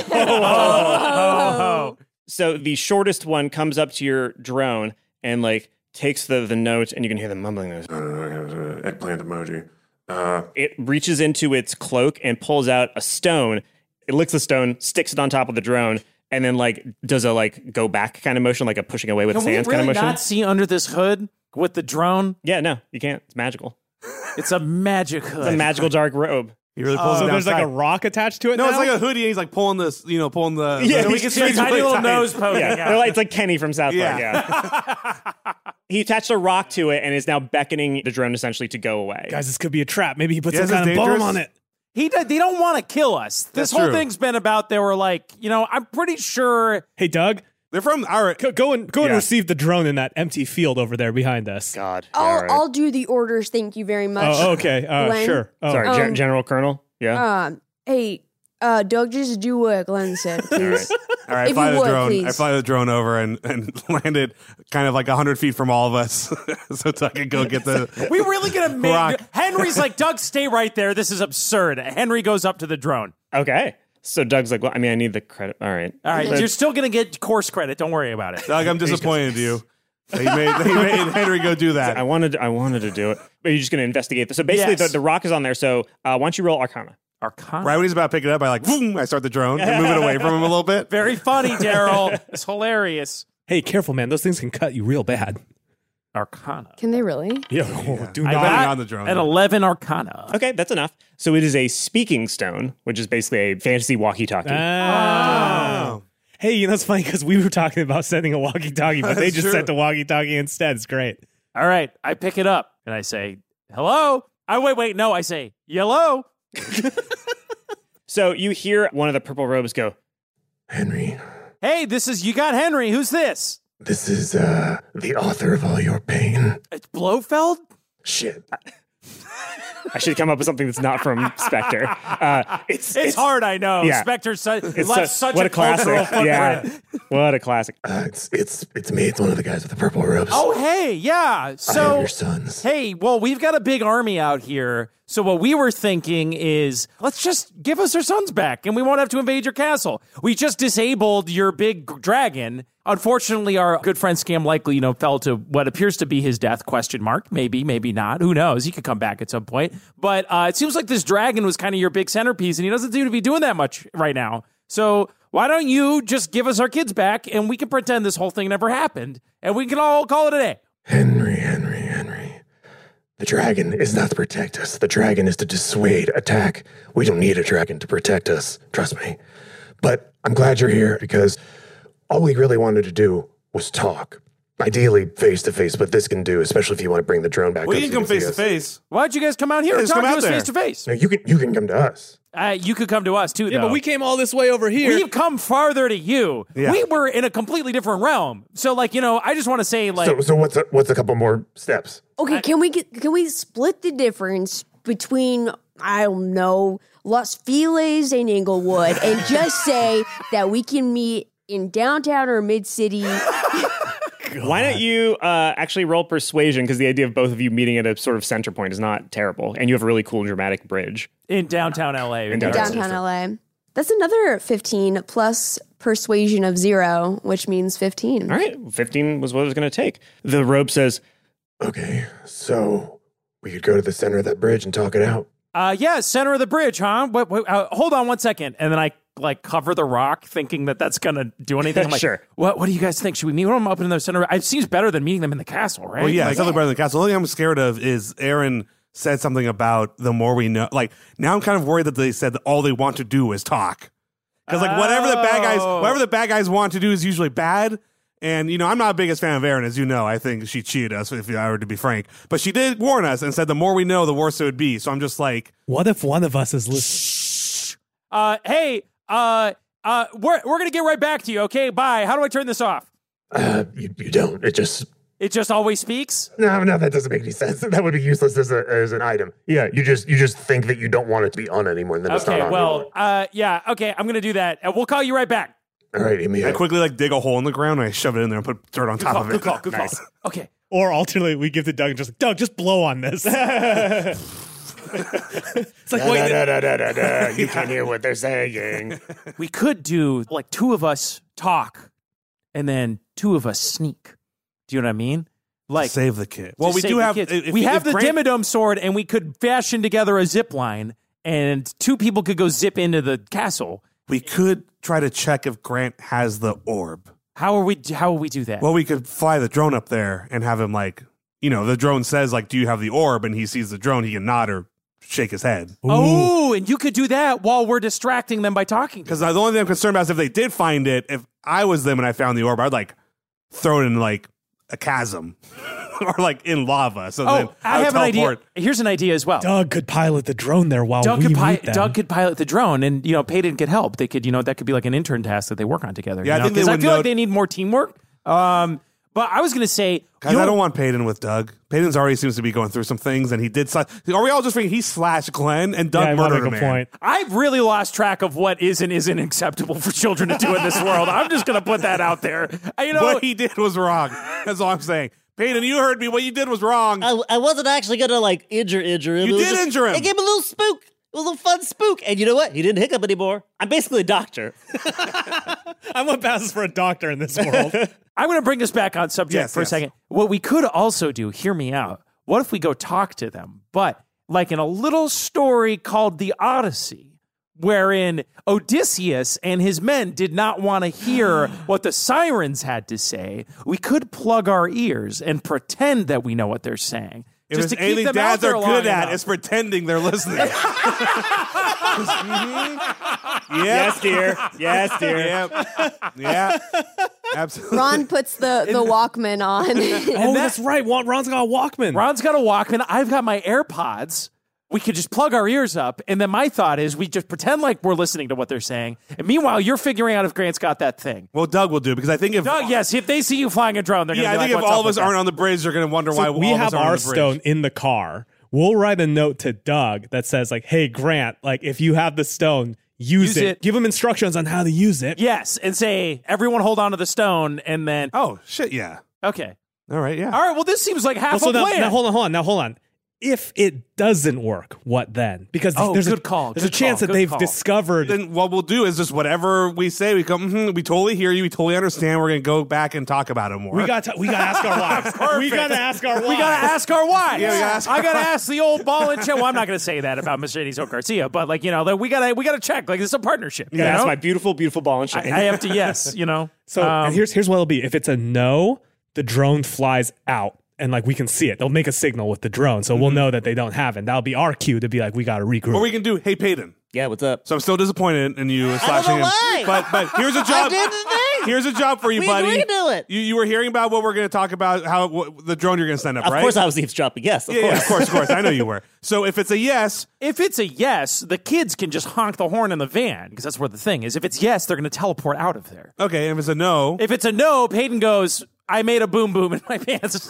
So the shortest one comes up to your drone and takes the note, and you can hear them mumbling this. Eggplant emoji. It reaches into its cloak and pulls out a stone. It licks the stone, sticks it on top of the drone, and then does a go back kind of motion, like a pushing away with Can hands we really kind of motion. not see under this hood with the drone? Yeah, no, you can't. It's magical. It's a magic hood. It's a magical dark robe. He really pulls it So down. there's a rock attached to it. No, now? it's like a hoodie. And he's pulling this, pulling the. Yeah, the, we can see a tiny little nose poking. Yeah, it's like Kenny from South Park. Yeah. He attached a rock to it and is now beckoning the drone essentially to go away. Guys, this could be a trap. Maybe he put Yeah, some kind this of is bomb dangerous. on it. They don't want to kill us. This That's whole true. thing's been about they were I'm pretty sure. Hey, Doug, They're from our. go and receive the drone in that empty field over there behind us. God. I'll do the orders. Thank you very much. Oh, okay. Glenn? Sure. Oh. Sorry, General Colonel. Yeah. Hey, Doug, just do what Glenn said, please. All right, If fly you the would, drone. please. I fly the drone over and landed kind of like 100 feet from all of us, so Doug can go get the. We really gonna make Rock. Henry's like, Doug, stay right there. This is absurd. Henry goes up to the drone. Okay. So Doug's like, well, I mean, I need the credit. All right. All right, you're still gonna get course credit. Don't worry about it. Doug, I'm disappointed in you. They made Henry go do that. I wanted to do it. But you're just going to investigate this. So basically, Yes. the rock is on there. So why don't you roll Arcana? Arcana. Right when he's about to pick it up, I boom, I start the drone and move it away from him a little bit. Very funny, Daryl. It's hilarious. Hey, careful, man. Those things can cut you real bad. Arcana. Can they really? Do I not. got on the drone. an 11 Arcana. Okay, that's enough. So it is a speaking stone, which is basically a fantasy walkie-talkie. Oh. Hey, you know, it's funny because we were talking about sending a walkie-talkie, but they That's just true. sent a walkie-talkie instead. It's great. All right, I pick it up and I say, hello. Wait, no, I say, yellow. So you hear one of the purple robes go, Henry, Hey, you got Henry. Who's this? this is the author of all your pain. It's Blofeld? Shit. I should come up with something that's not from Spectre. It's hard, I know. yeah. Spectre's left It's such what a cultural classic. Yeah. footprint. What a classic. It's me. It's one of the guys with the purple robes. Oh, hey, yeah. I am So, your sons. hey, well, we've got a big army out here. So what we were thinking is, let's just give us our sons back, and we won't have to invade your castle. We just disabled your big dragon. Unfortunately, our good friend Scam Likely, fell to what appears to be his death, ? Maybe, maybe not. Who knows? He could come back at some point. But it seems like this dragon was kind of your big centerpiece, and he doesn't seem to be doing that much right now. So why don't you just give us our kids back, and we can pretend this whole thing never happened, and we can all call it a day. Henry. The dragon is not to protect us. The dragon is to dissuade attack. We don't need a dragon to protect us. Trust me. But I'm glad you're here because all we really wanted to do was talk. Ideally face to face, but this can do, especially if you want to bring the drone back. We up can so come see face to us. face. Why don't you guys come out here and just talk come to out us there. face to face? No, you can come to us. You could come to us too, Yeah, though. but we came all this way over here. We've come farther to you. Yeah. We were in a completely different realm. So, I just want to say, So what's a couple more steps? Okay, can we split the difference between, I don't know, Los Feliz and Inglewood and just say that we can meet in downtown or mid-city? Why don't you actually roll persuasion? Because the idea of both of you meeting at a sort of center point is not terrible. And you have a really cool dramatic bridge. in downtown LA. Downtown LA. That's another 15 plus persuasion of 0, which means 15. All right. 15 was what it was going to take. The robe says, Okay, so we could go to the center of that bridge and talk it out. Yeah, center of the bridge, huh? Wait, hold on 1 second. And then I cover the rock thinking that that's going to do anything. I'm like, Sure. What do you guys think? Should we meet them up in the center? It seems better than meeting them in the castle, right? Well, yeah, it's definitely better than the castle. The only thing I'm scared of is Aaron said something about the more we know. Now I'm kind of worried that they said that all they want to do is talk. Because whatever the bad guys want to do is usually bad. And, I'm not the biggest fan of Aaron, as you know. I think she cheated us, if I were to be frank. But she did warn us and said the more we know, the worse it would be. So I'm just like... What if one of us is listening? Hey, we're going to get right back to you, okay? Bye. How do I turn this off? You don't. It just always speaks? No, that doesn't make any sense. That would be useless as an item. Yeah, you just think that you don't want it to be on anymore, and then it's not on anymore. Yeah, okay, I'm going to do that. And we'll call you right back. All right, Amy. I quickly dig a hole in the ground and I shove it in there and put dirt on top of it. Good call. Okay. Or alternately, we give to Doug and just Doug, just blow on this. It's like, wait, you can't hear what they're saying. We could do two of us talk and then two of us sneak. Do you know what I mean? Save the kid. Well, we save do the have... kids. We have the Dimmadome sword, and we could fashion together a zip line, and two people could go zip into the castle. We could try to check if Grant has the orb. How will we do that? Well, we could fly the drone up there and have him the drone says do you have the orb? And he sees the drone, he can nod or shake his head. Oh, and you could do that while we're distracting them by talking. Because the only thing I'm concerned about is if they did find it, if I was them and I found the orb, I'd throw it in a chasm or in lava. So then I have an idea. teleport. Here's an idea as well. Doug could pilot the drone there while we meet them. Doug could pilot the drone, and Peyton could help. They could, that could be an intern task that they work on together. Yeah, I think because they I would feel know- like they need more teamwork. But I was going to say, guys, I don't want Peyton with Doug. Peyton's already seems to be going through some things, and he did. Are we all just thinking he slashed Glenn and Doug murdered a man? Point. I've really lost track of what is and isn't acceptable for children to do in this world. I'm just going to put that out there. What he did was wrong. That's all I'm saying. Peyton, you heard me. What you did was wrong. I wasn't actually going to injure him. You did injure him. It gave him a little spook. A little fun spook. And you know what? He didn't hiccup anymore. I'm basically a doctor. I'm what passes for a doctor in this world. I'm going to bring us back on subject for a second. What we could also do, hear me out. What if we go talk to them? But like in a little story called The Odyssey, wherein Odysseus and his men did not want to hear what the sirens had to say, we could plug our ears and pretend that we know what they're saying. If Just there's to keep anything them dads out there are good long at, enough. is pretending they're listening. Yes, dear. Yes, dear. Yeah. Absolutely. Ron puts the Walkman on. Oh, that's right. Ron's got a Walkman. Ron's got a Walkman. I've got my AirPods. We could just plug our ears up, and then my thought is we just pretend like we're listening to what they're saying. And meanwhile, you're figuring out if Grant's got that thing. Well, Doug will do, because I think if Doug, yes, if they see you flying a drone, they're going to be I like, think if what's all up of us with aren't that? on the bridge, they're going to wonder why we all of have us aren't our on the bridge. stone in the car. We'll write a note to Doug that says hey, Grant, if you have the stone, use it. Give him instructions on how to use it. Yes, and say, everyone hold on to the stone, and then... Oh, shit, yeah. Okay. All right, yeah. All right, well, this seems like half a plan. Now, hold on. If it doesn't work, what then? Because there's a chance that they've discovered. Then what we'll do is just whatever we say, we go, we totally hear you, we totally understand. We're going to go back and talk about it more. We got to ask our wives. We got to ask our wives. We got to ask our wives. Yeah, we gotta ask I got to ask the old ball and chain. Well, I'm not going to say that about Mercedes Oak Garcia, but we got to check. It's a partnership. Yeah, that's my beautiful, beautiful ball and chain. I have to yes. So and here's what it'll be. If it's a no, the drone flies out. And we can see it. They'll make a signal with the drone, so we'll know that they don't have it. That'll be our cue to be we got to regroup. Or we can do, hey, Peyton. Yeah, what's up? So I'm still disappointed in you slashing him. why. But here's a job. I did the thing. Here's a job for you, buddy. We can do it. You were hearing about what we're going to talk about, the drone you're going to send up, right? Of course I was eavesdropping. Yes, of course. Yeah, of course. I know you were. So if it's a yes. If it's a yes, the kids can just honk the horn in the van, because that's where the thing is. If it's yes, they're going to teleport out of there. Okay, and if it's a no. If it's a no, Peyton goes, I made a boom boom in my pants.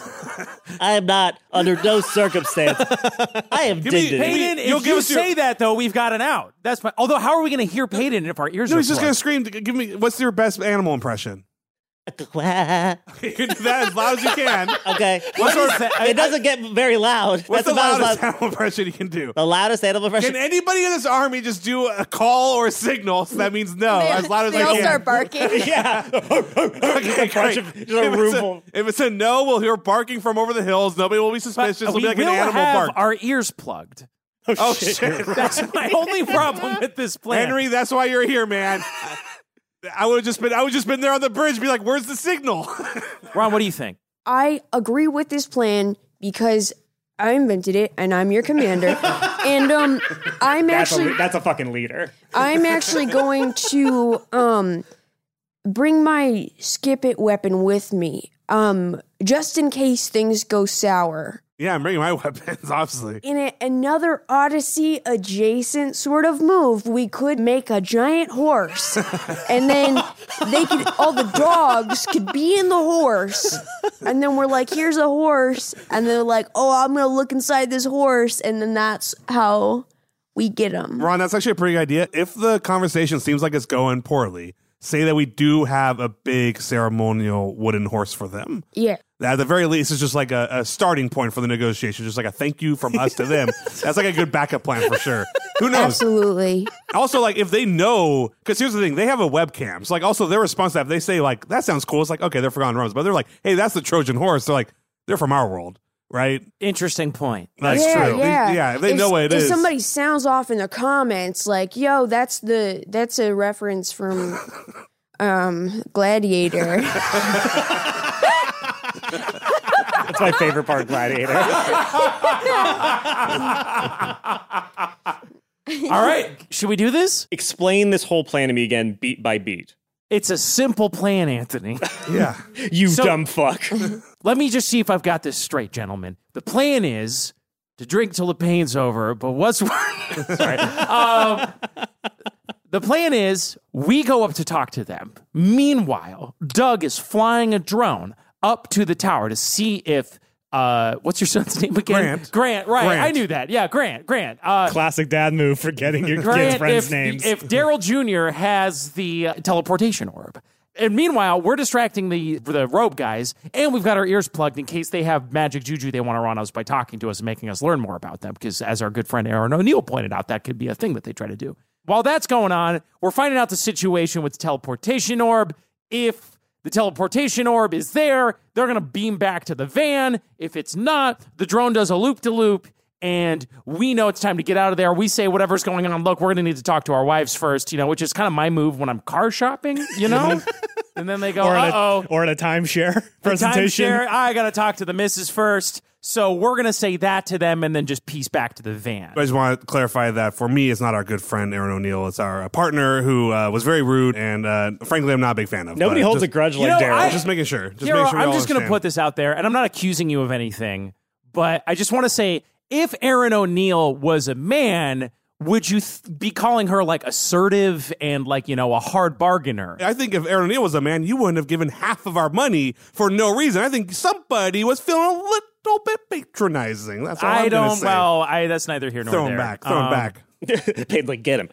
I am not, under no circumstance. I have dignity. Peyton, if you say that, though, we've got an out. That's fine. Although, how are we going to hear Peyton if our ears are he's just plugged? going to scream. Give me, what's your best animal impression? You can do that as loud as you can. Okay. It doesn't get very loud. What's That's the about loudest animal impression you can do? The loudest animal impression? Can anybody in this army just do a call or a signal? So that means no, as loud as they I all can. start barking. Yeah. Okay, great. If it's a no, we'll hear barking from over the hills. Nobody will be suspicious. It'll we be like an will animal have bark. our ears plugged. Oh, shit. That's my only problem with this plan. Henry, that's why you're here, man. I would have just been there on the bridge, be like, "Where's the signal?" Ron, what do you think? I agree with this plan because I invented it and I'm your commander. And that's a fucking leader. I'm actually going to bring my skip it weapon with me. Just in case things go sour. Yeah, I'm bringing my weapons, obviously. In another Odyssey adjacent sort of move, we could make a giant horse. And then all the dogs could be in the horse. And then we're like, here's a horse. And they're like, oh, I'm going to look inside this horse. And then that's how we get them. Ron, that's actually a pretty good idea. If the conversation seems like it's going poorly, say that we do have a big ceremonial wooden horse for them. Yeah. At the very least, it's just like a starting point for the negotiation, just like a thank you from us to them. That's like a good backup plan for sure. Who knows? Absolutely. Also, if they know, because here's the thing, they have a webcam. So, also their response to that, if they say, that sounds cool, it's okay, they're Forgotten Realms. But they're like, hey, that's the Trojan horse. They're like, they're from our world, right? Interesting point. That's true. Yeah. If they know what it is. If somebody sounds off in the comments, yo, that's a reference from Gladiator. That's my favorite part of Gladiator. All right. Should we do this? Explain this whole plan to me again, beat by beat. It's a simple plan, Anthony. Yeah. You dumb fuck. Let me just see if I've got this straight, gentlemen. The plan is to drink till the pain's over, but what's... Sorry. The plan is we go up to talk to them. Meanwhile, Doug is flying a drone up to the tower to see if what's your son's name again? Grant. Right. Grant. I knew that. Yeah, Grant. Classic dad move, forgetting your kids' friends' names. If Daryl Jr. has the teleportation orb. And meanwhile, we're distracting the robe guys, and we've got our ears plugged in case they have magic juju they want to run us by talking to us and making us learn more about them. Because as our good friend Aaron O'Neill pointed out, that could be a thing that they try to do. While that's going on, we're finding out the situation with the teleportation orb. If the teleportation orb is there, they're going to beam back to the van. If it's not, the drone does a loop-de-loop, and we know it's time to get out of there. We say whatever's going on, look, we're going to need to talk to our wives first, which is kind of my move when I'm car shopping, And then they go, or at a timeshare presentation. I got to talk to the missus first. So we're going to say that to them and then just piece back to the van. I just want to clarify that for me, it's not our good friend Aaron O'Neill. It's our partner who was very rude and frankly, I'm not a big fan of. Nobody holds a grudge like Daryl. Just making sure. I'm just going to put this out there, and I'm not accusing you of anything, but I just want to say, if Aaron O'Neill was a man, would you be calling her like assertive and like, a hard bargainer? I think if Aaron O'Neill was a man, you wouldn't have given half of our money for no reason. I think somebody was feeling a little bit patronizing. That's all I'm going to say. Well, that's neither here nor Throw there. Him back. Paid like, get him.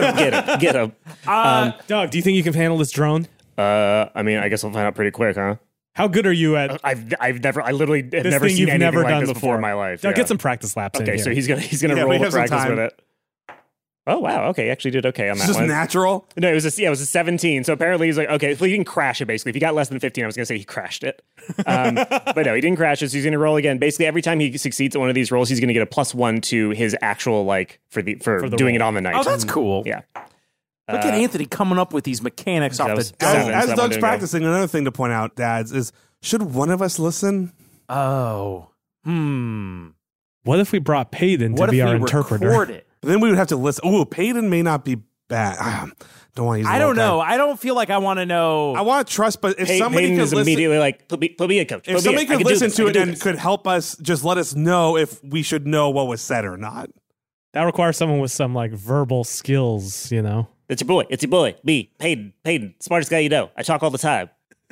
Doug, do you think you can handle this drone? I mean, I guess I'll find out pretty quick, huh? How good are you at? I literally have never seen anything like this before in my life. Doug, get some practice laps in Okay, here. so he's gonna roll the practice with it. Oh wow, okay, he actually did okay on that Just one. natural? No, it was a 17. So apparently he's like, okay, so he didn't crash it basically. If he got less than 15, I was gonna say he crashed it. But no, he didn't crash it, so he's gonna roll again. Basically, every time he succeeds at one of these rolls, he's gonna get a +1 to his actual for doing roll. it on the night. Oh, that's cool. Yeah. Look at Anthony coming up with these mechanics off the dome. As Doug's practicing, another thing to point out, dads, is should one of us listen? Oh. What if we brought Peyton to be our interpreter? Record it? Then we would have to listen. Oh, Peyton may not be bad. Don't want to use I don't know. I don't feel like I want to know. I want to trust, but if somebody Peyton could is listen, immediately like, put me in, coach. if somebody could listen to it and could help us, just let us know if we should know what was said or not. That requires someone with some like verbal skills, It's your boy, B. Peyton, smartest guy you know. I talk all the time.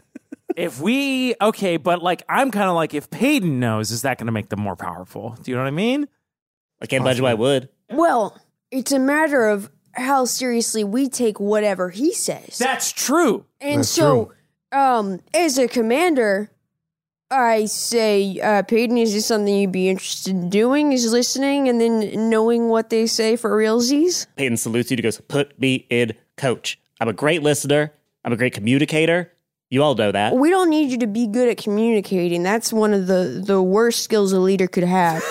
But like, I'm kind of like, if Peyton knows, is that going to make them more powerful? Do you know what I mean? I can't imagine why I would. Well, it's a matter of how seriously we take whatever he says. That's true. And as a commander, I say, Peyton, is this something you'd be interested in doing? Is listening and then knowing what they say for realsies? Peyton salutes you and goes, put me in, coach. I'm a great listener. I'm a great communicator. You all know that. We don't need you to be good at communicating. That's one of the worst skills a leader could have.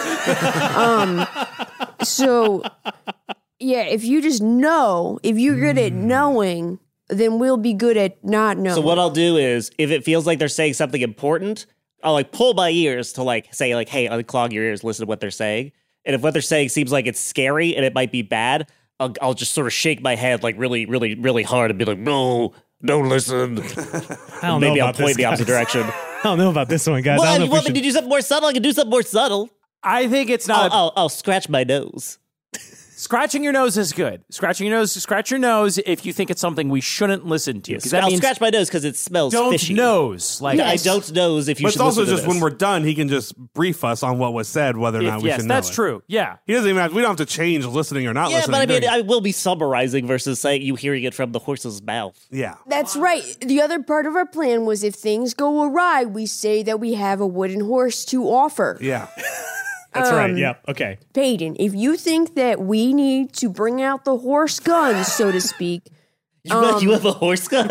So, yeah, if you just know, if you're good at knowing, then we'll be good at not knowing. So what I'll do is, if it feels like they're saying something important, I'll like pull my ears to like say like, hey, unclog your ears, listen to what they're saying. And if what they're saying seems like it's scary and it might be bad, I'll just sort of shake my head like really, really, really hard and be like, no, don't listen. Maybe I'll point the opposite direction. I don't know about this one, guys. Well, you want me to do something more subtle? I can do something more subtle. I think it's not. I'll scratch my nose. Scratching your nose is good. Scratch your nose if you think it's something we shouldn't listen to. Yes. I'll scratch my nose because it smells fishy. Nose. Like, I don't nose if you but should it's also listen to just this. when we're done, he can just brief us on what was said, whether or not we should know. Yes, that's true. Yeah. He doesn't even have, we don't have to change listening or not listening. Yeah, but I mean, I will be summarizing versus saying you hearing it from the horse's mouth. Yeah. That's right. The other part of our plan was if things go awry, we say that we have a wooden horse to offer. Yeah. That's right. Yep. Okay. Peyton, if you think that we need to bring out the horse gun, so to speak. You have a horse gun?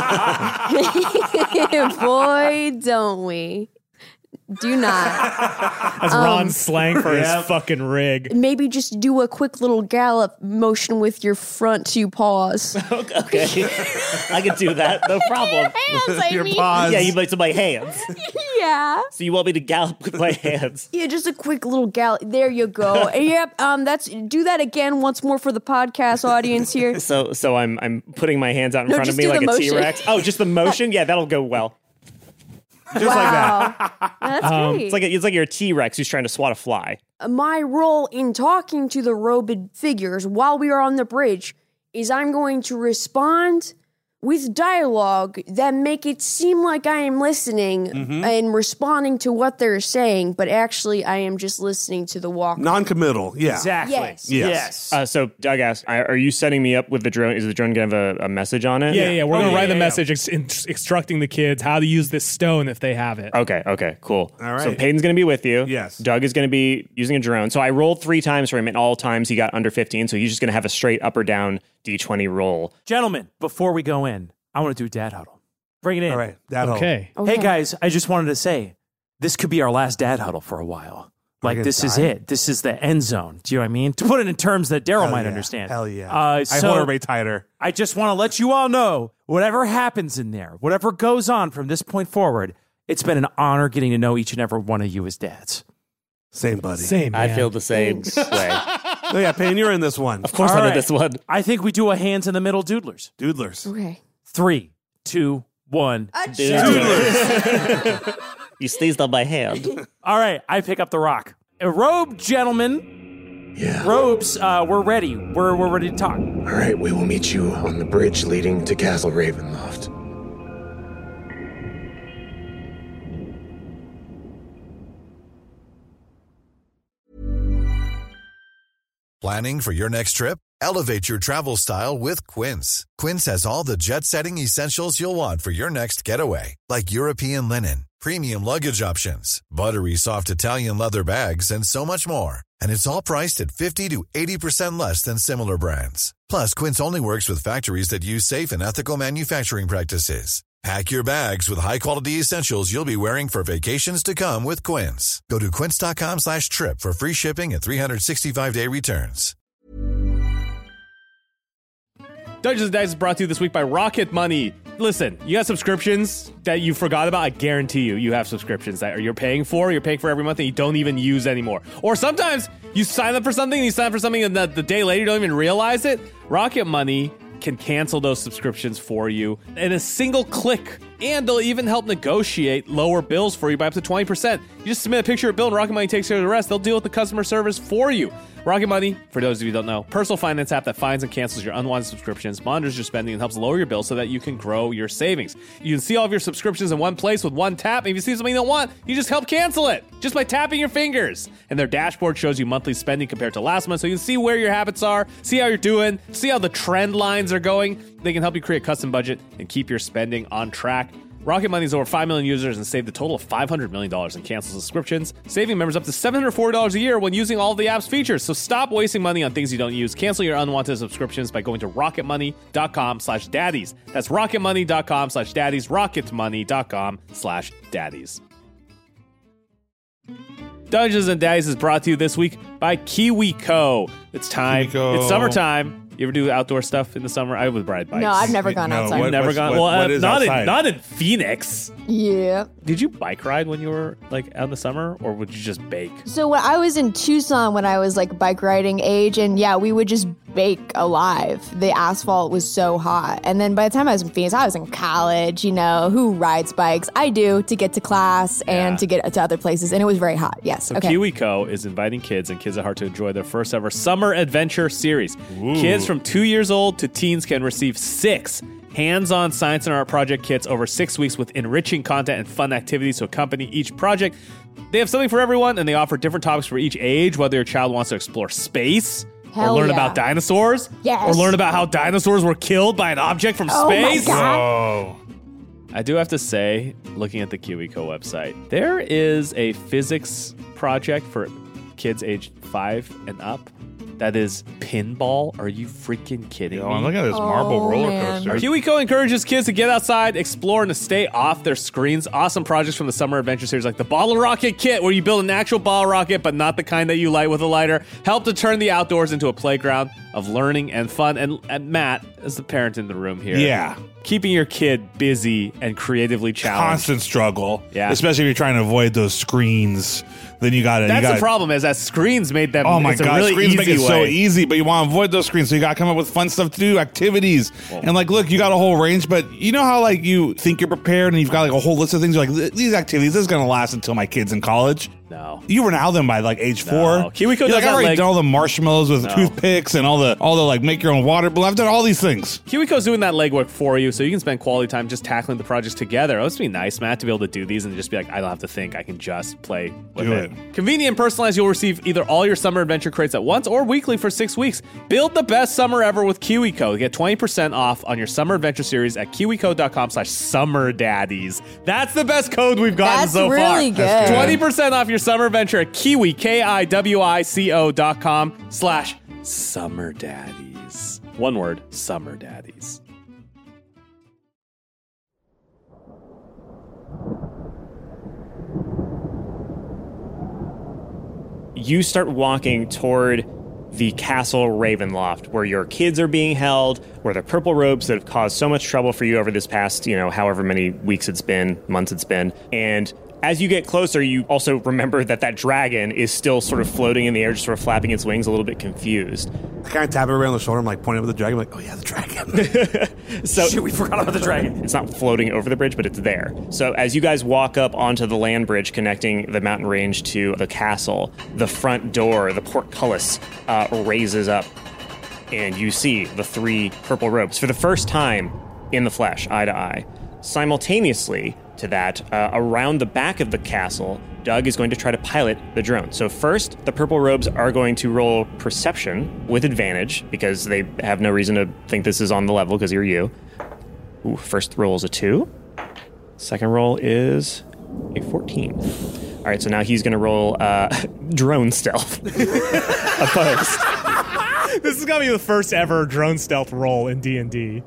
Boy, don't we. Do not. That's Ron's slang for his fucking rig. Maybe just do a quick little gallop motion with your front two paws. Okay. I can do that. No problem. Your paws. Yeah, you might to my hands. Yeah. So you want me to gallop with my hands? Yeah, just a quick little gallop. There you go. Yep. Do that again once more for the podcast audience here. So I'm putting my hands out in front of just me do like the a motion. T-Rex. Oh, just the motion? Yeah, that'll go well. Just like that. That's great. It's like you're a T-Rex who's trying to swat a fly. My role in talking to the robed figures while we are on the bridge is I'm going to respond with dialogue that make it seem like I am listening and responding to what they're saying, but actually I am just listening to the walk. Non-committal, yeah. Exactly. Yes. So Doug asked, are you setting me up with the drone? Is the drone going to have a message on it? Yeah. We're going to write the message instructing the kids how to use this stone if they have it. Okay, cool. All right. So Peyton's going to be with you. Yes. Doug is going to be using a drone. So I rolled 3 times for him, and all times he got under 15. So he's just going to have a straight up or down D20 roll. Gentlemen, before we go in, I want to do a dad huddle. Bring it in. All right, dad huddle. Okay. Hey, guys, I just wanted to say, this could be our last dad huddle for a while. Like, this is it. This is the end zone. Do you know what I mean? To put it in terms that Daryl might understand. Hell yeah. I hold everybody tighter. I just want to let you all know, whatever happens in there, whatever goes on from this point forward, it's been an honor getting to know each and every one of you as dads. Same, buddy. Same, I man. feel the same way. Oh, yeah, Payne, you're in this one. Of course I did this one. I think we do a hands in the middle doodlers. Doodlers. Okay. 3, 2, 1. You sneezed on my hand. All right, I pick up the rock. A robe, gentlemen. Yeah. Robes, we're ready. We're ready to talk. All right, we will meet you on the bridge leading to Castle Ravenloft. Planning for your next trip? Elevate your travel style with Quince. Quince has all the jet-setting essentials you'll want for your next getaway, like European linen, premium luggage options, buttery soft Italian leather bags, and so much more. And it's all priced at 50 to 80% less than similar brands. Plus, Quince only works with factories that use safe and ethical manufacturing practices. Pack your bags with high-quality essentials you'll be wearing for vacations to come with Quince. Go to quince.com/trip for free shipping and 365-day returns. Dungeons and Dice is brought to you this week by Rocket Money. Listen, you got subscriptions that you forgot about. I guarantee you have subscriptions that you're paying for every month and you don't even use anymore. Or sometimes you sign up for something and the day later you don't even realize it. Rocket Money can cancel those subscriptions for you in a single click. And they'll even help negotiate lower bills for you by up to 20%. You just submit a picture of bill and Rocket Money takes care of the rest. They'll deal with the customer service for you. Rocket Money, for those of you who don't know, personal finance app that finds and cancels your unwanted subscriptions, monitors your spending, and helps lower your bill so that you can grow your savings. You can see all of your subscriptions in one place with one tap. And if you see something you don't want, you just help cancel it just by tapping your fingers. And their dashboard shows you monthly spending compared to last month, so you can see where your habits are, see how you're doing, see how the trend lines are going. They can help you create a custom budget and keep your spending on track. Rocket Money's over 5 million users and saved a total of $500 million in canceled subscriptions, saving members up to $740 a year when using all of the app's features. So stop wasting money on things you don't use. Cancel your unwanted subscriptions by going to rocketmoney.com/daddies. That's rocketmoney.com/daddies, rocketmoney.com/daddies. Dungeons and Daddies is brought to you this week by KiwiCo. It's time. KiwiCo. It's summertime. You ever do outdoor stuff in the summer? I would ride bikes. No, I've never gone outside. You've never gone? what is outside? Not in Phoenix. Yeah. Did you bike ride when you were like out in the summer, or would you just bake? So when I was in Tucson when I was like bike riding age, and yeah, we would just bake alive. The asphalt was so hot. And then by the time I was in Phoenix, I was in college, you know, who rides bikes? I do, to get to class and to get to other places. And it was very hot. Yes. So okay. KiwiCo is inviting kids and kids at heart to enjoy their first ever summer adventure series. Kids from 2 years old to teens can receive 6 hands-on science and art project kits over 6 weeks with enriching content and fun activities to accompany each project. They have something for everyone, and they offer different topics for each age, whether your child wants to explore space, Hell or learn yeah. about dinosaurs, Yes. or learn about how dinosaurs were killed by an object from Oh my space. God. I do have to say, looking at the KiwiCo website, there is a physics project for kids aged 5 and up that is pinball. Are you freaking kidding me? I'm looking at this marble roller coaster. KiwiCo encourages kids to get outside, explore, and to stay off their screens. Awesome projects from the Summer Adventure Series, like the Bottle Rocket Kit, where you build an actual bottle rocket, but not the kind that you light with a lighter. Help to turn the outdoors into a playground of learning and fun. And Matt, as the parent in the room here, Yeah. keeping your kid busy and creatively challenged. Constant struggle. Yeah. Especially if you're trying to avoid those screens. Then you got to. That's the problem, is that screens made them. Oh my it's a God, really screens easy make it way. so easy, but you want to avoid those screens, so you got to come up with fun stuff to do, activities. And like, look, you got a whole range, but you know how like you think you're prepared and you've got like a whole list of things. You're like, these activities, this is going to last until my kid's in college. No. You were out them by like age 4. KiwiCo You're does like, I that, already like- done all the marshmallows with toothpicks and all the like make your own water balloon. I've done all these things. KiwiCo's doing that legwork for you, so you can spend quality time just tackling the projects together. Oh, it's be nice, Matt, to be able to do these and just be like, I don't have to think. I can just play with Do it. it. Convenient and personalized, you'll receive either all your summer adventure crates at once or weekly for 6 weeks. Build the best summer ever with KiwiCo. Get 20% off on your summer adventure series at kiwico.com/summerdaddies. That's the best code we've gotten That's so really far. good. 20% off your summer adventure at Kiwi, KIWICO.com/summerdaddies. One word, Summer Daddies. You start walking toward the castle Ravenloft, where your kids are being held, where the purple robes that have caused so much trouble for you over this past, however many weeks it's been, months it's been. And as you get closer, you also remember that dragon is still sort of floating in the air, just sort of flapping its wings, a little bit confused. I kind of tap everybody on the shoulder. I'm like pointing at the dragon. I'm like, oh yeah, the dragon. So Shit, we forgot about the dragon. It's not floating over the bridge, but it's there. So as you guys walk up onto the land bridge connecting the mountain range to the castle, the front door, the portcullis, raises up, and you see the 3 purple robes for the first time in the flesh, eye to eye. Simultaneously to that, around the back of the castle, Doug is going to try to pilot the drone. So first, the purple robes are going to roll perception with advantage because they have no reason to think this is on the level because you're you. Ooh, first roll is a 2. Second roll is a 14. All right, so now he's going to roll drone stealth. Opposed. This is gonna be the first ever drone stealth roll in D&D.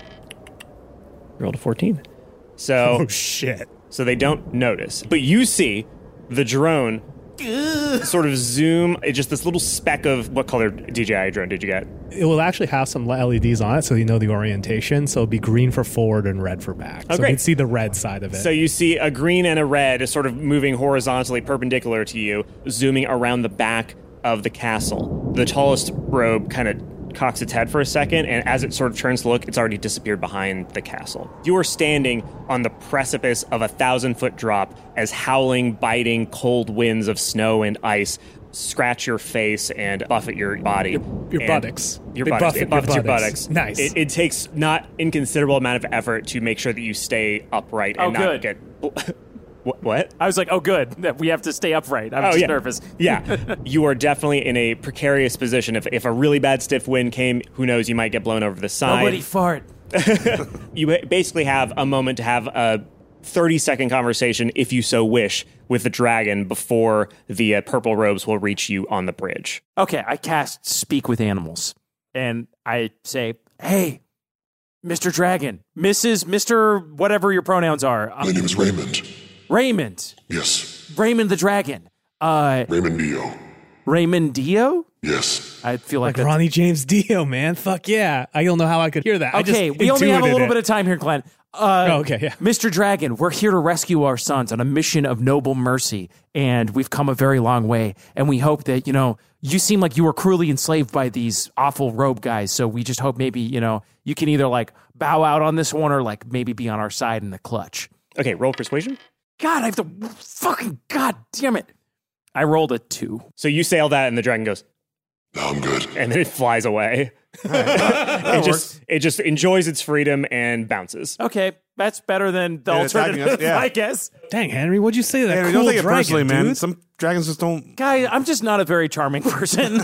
Rolled a 14. So, Oh shit. so they don't notice. But you see the drone sort of zoom. It's just this little speck of what color DJI drone did you get? It will actually have some LEDs on it so you know the orientation. So it'll be green for forward and red for back. Oh, so great. you can see the red side of it. So you see a green and a red sort of moving horizontally perpendicular to you, zooming around the back of the castle. The tallest robe kind of cocks its head for a second, and as it sort of turns to look, it's already disappeared behind the castle. You are standing on the precipice of a 1,000-foot drop as howling, biting, cold winds of snow and ice scratch your face and buffet your body. Your And buttocks. Your They buttocks. buffet It buffets your your buttocks. buttocks. Nice. It takes not inconsiderable amount of effort to make sure that you stay upright and Oh, not good. get... What? I was like, oh, good. We have to stay upright. I'm just nervous. Yeah. You are definitely in a precarious position. If a really bad stiff wind came, who knows, you might get blown over the side. Nobody fart. You basically have a moment to have a 30-second conversation, if you so wish, with the dragon before the purple robes will reach you on the bridge. Okay, I cast Speak with Animals, and I say, hey, Mr. Dragon, Mr. whatever your pronouns are. My name is Raymond. Raymond. Yes. Raymond the Dragon. Raymond Dio. Raymond Dio? Yes. I feel like Ronnie James Dio, man. Fuck yeah. I don't know how I could hear that. Okay, we only have a little bit of time here, Glenn. Okay, yeah. Mr. Dragon, we're here to rescue our sons on a mission of noble mercy, and we've come a very long way, and we hope that, you seem like you were cruelly enslaved by these awful robe guys, so we just hope maybe, you can either, bow out on this one or, maybe be on our side in the clutch. Okay, roll persuasion. God, I have to God damn it. I rolled a 2. So you sail that, and the dragon goes, No, I'm good. and then it flies away. It just enjoys its freedom and bounces. Okay, that's better than the Yeah, attacking alternative, us, yeah. I guess. Dang, Henry, what'd you say to that Hey, cool don't take it dragon, personally, man. dude? Some dragons just don't. Guy, I'm just not a very charming person.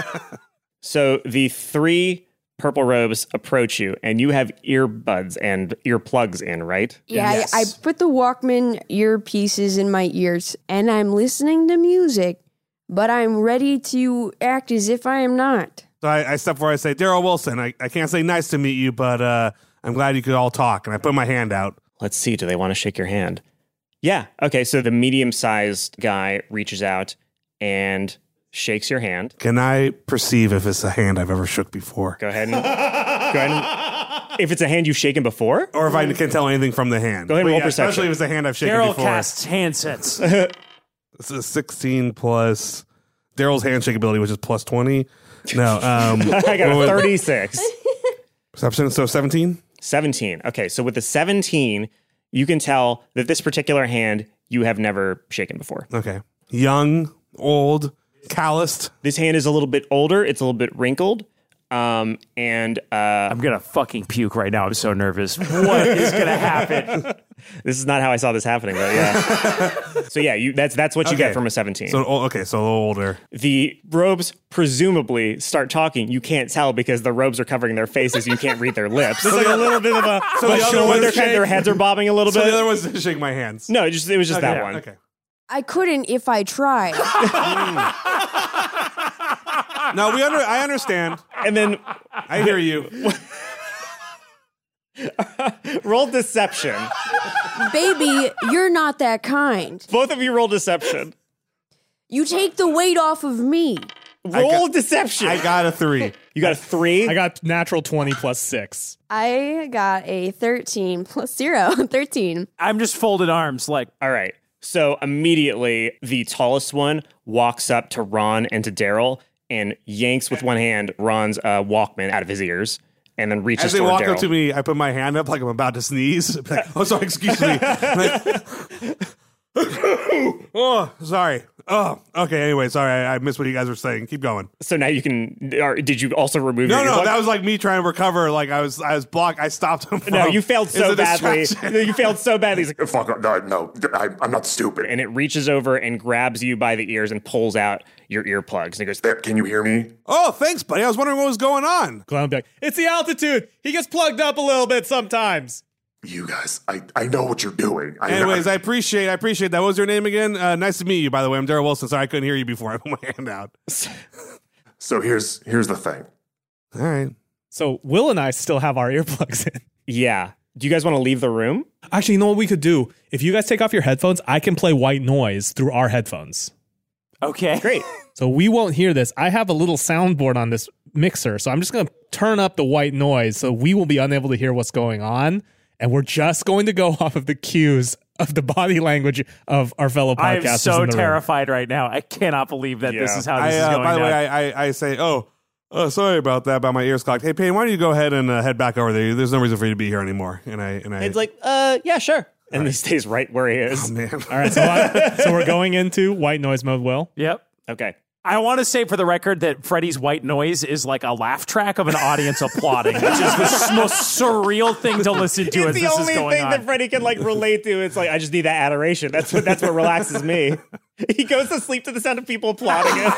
So the 3 purple robes approach you, and you have earbuds and earplugs in, right? Yeah, Yes. I put the Walkman earpieces in my ears and I'm listening to music, but I'm ready to act as if I am not. So I step forward. I say, Daryl Wilson. I can't say nice to meet you, but I'm glad you could all talk. And I put my hand out. Let's see, do they want to shake your hand? Yeah. Okay, so the medium-sized guy reaches out and shakes your hand. Can I perceive if it's a hand I've ever shook before? Go ahead and if it's a hand you've shaken before? Or if I can tell anything from the hand. Go ahead and But roll yeah, perception. Especially if it's a hand I've shaken Daryl before. casts handsets. This is 16 plus Daryl's handshake ability, which is plus 20. No. I got a 36. Perception, so 17? 17. Okay, so with the 17, you can tell that this particular hand you have never shaken before. Okay. young, old, calloused? This hand is a little bit older. It's a little bit wrinkled. I'm gonna fucking puke right now. I'm so nervous. What is gonna happen? This is not how I saw this happening, but yeah. So yeah, that's what you get from a 17. So a little older. The robes presumably start talking. You can't tell because the robes are covering their faces. You can't read their lips. There's like a little bit of a. So the other one their heads are bobbing a little bit. So the other one's to shake my hands. No, it was just that one. Okay. I couldn't if I tried. No, I understand. And then I hear you. Roll deception. Baby, you're not that kind. Both of you roll deception. You take the weight off of me. Roll deception. I got a 3. You got a 3? I got natural 20 plus 6. I got a 13 plus 0. 13. I'm just folded arms like. All right. So immediately the tallest one walks up to Ron and to Daryl and yanks with one hand Ron's Walkman out of his ears and then reaches As they toward walk Daryl. up to me, I put my hand up like I'm about to sneeze. Like, oh, sorry, excuse me. Oh, sorry. Oh, okay. Anyway, sorry. I missed what you guys were saying. Keep going. So now you can. Or did you also remove? No, your no. earplug? That was like me trying to recover. Like I was blocked. I stopped him. No, you failed It's so a badly. distraction. You failed so badly. He's like, Fuck, no, I'm not stupid. and it reaches over and grabs you by the ears and pulls out your earplugs. And he goes, There, can you hear me? Oh, thanks, buddy. I was wondering what was going on. Glenn will be like, it's the altitude. He gets plugged up a little bit sometimes. You guys, I know what you're doing. Anyways, I appreciate that. What was your name again? Nice to meet you, by the way. I'm Daryl Wilson. Sorry I couldn't hear you before. I put my hand out. So here's the thing. All right. So Will and I still have our earplugs in. yeah. Do you guys want to leave the room? Actually, you know what we could do? If you guys take off your headphones, I can play white noise through our headphones. Okay. Great. So we won't hear this. I have a little soundboard on this mixer, so I'm just going to turn up the white noise so we will be unable to hear what's going on. And we're just going to go off of the cues of the body language of our fellow podcasters. I'm so in the room. terrified right now. I cannot believe that this is how this is going by the down. way, I say, oh, sorry about that, about my ears clogged. Hey, Payne, why don't you go ahead and head back over there? There's no reason for you to be here anymore. And It's like, yeah, sure. And he stays right where he is. Oh, man. All right, so we're going into white noise mode, Will. Yep. Okay. I want to say for the record that Freddie's white noise is like a laugh track of an audience applauding, which is the most surreal thing to listen to as It's the this is only going thing on. that Freddie can like relate to. It's like, I just need that adoration. That's what relaxes me. He goes to sleep to the sound of people applauding him.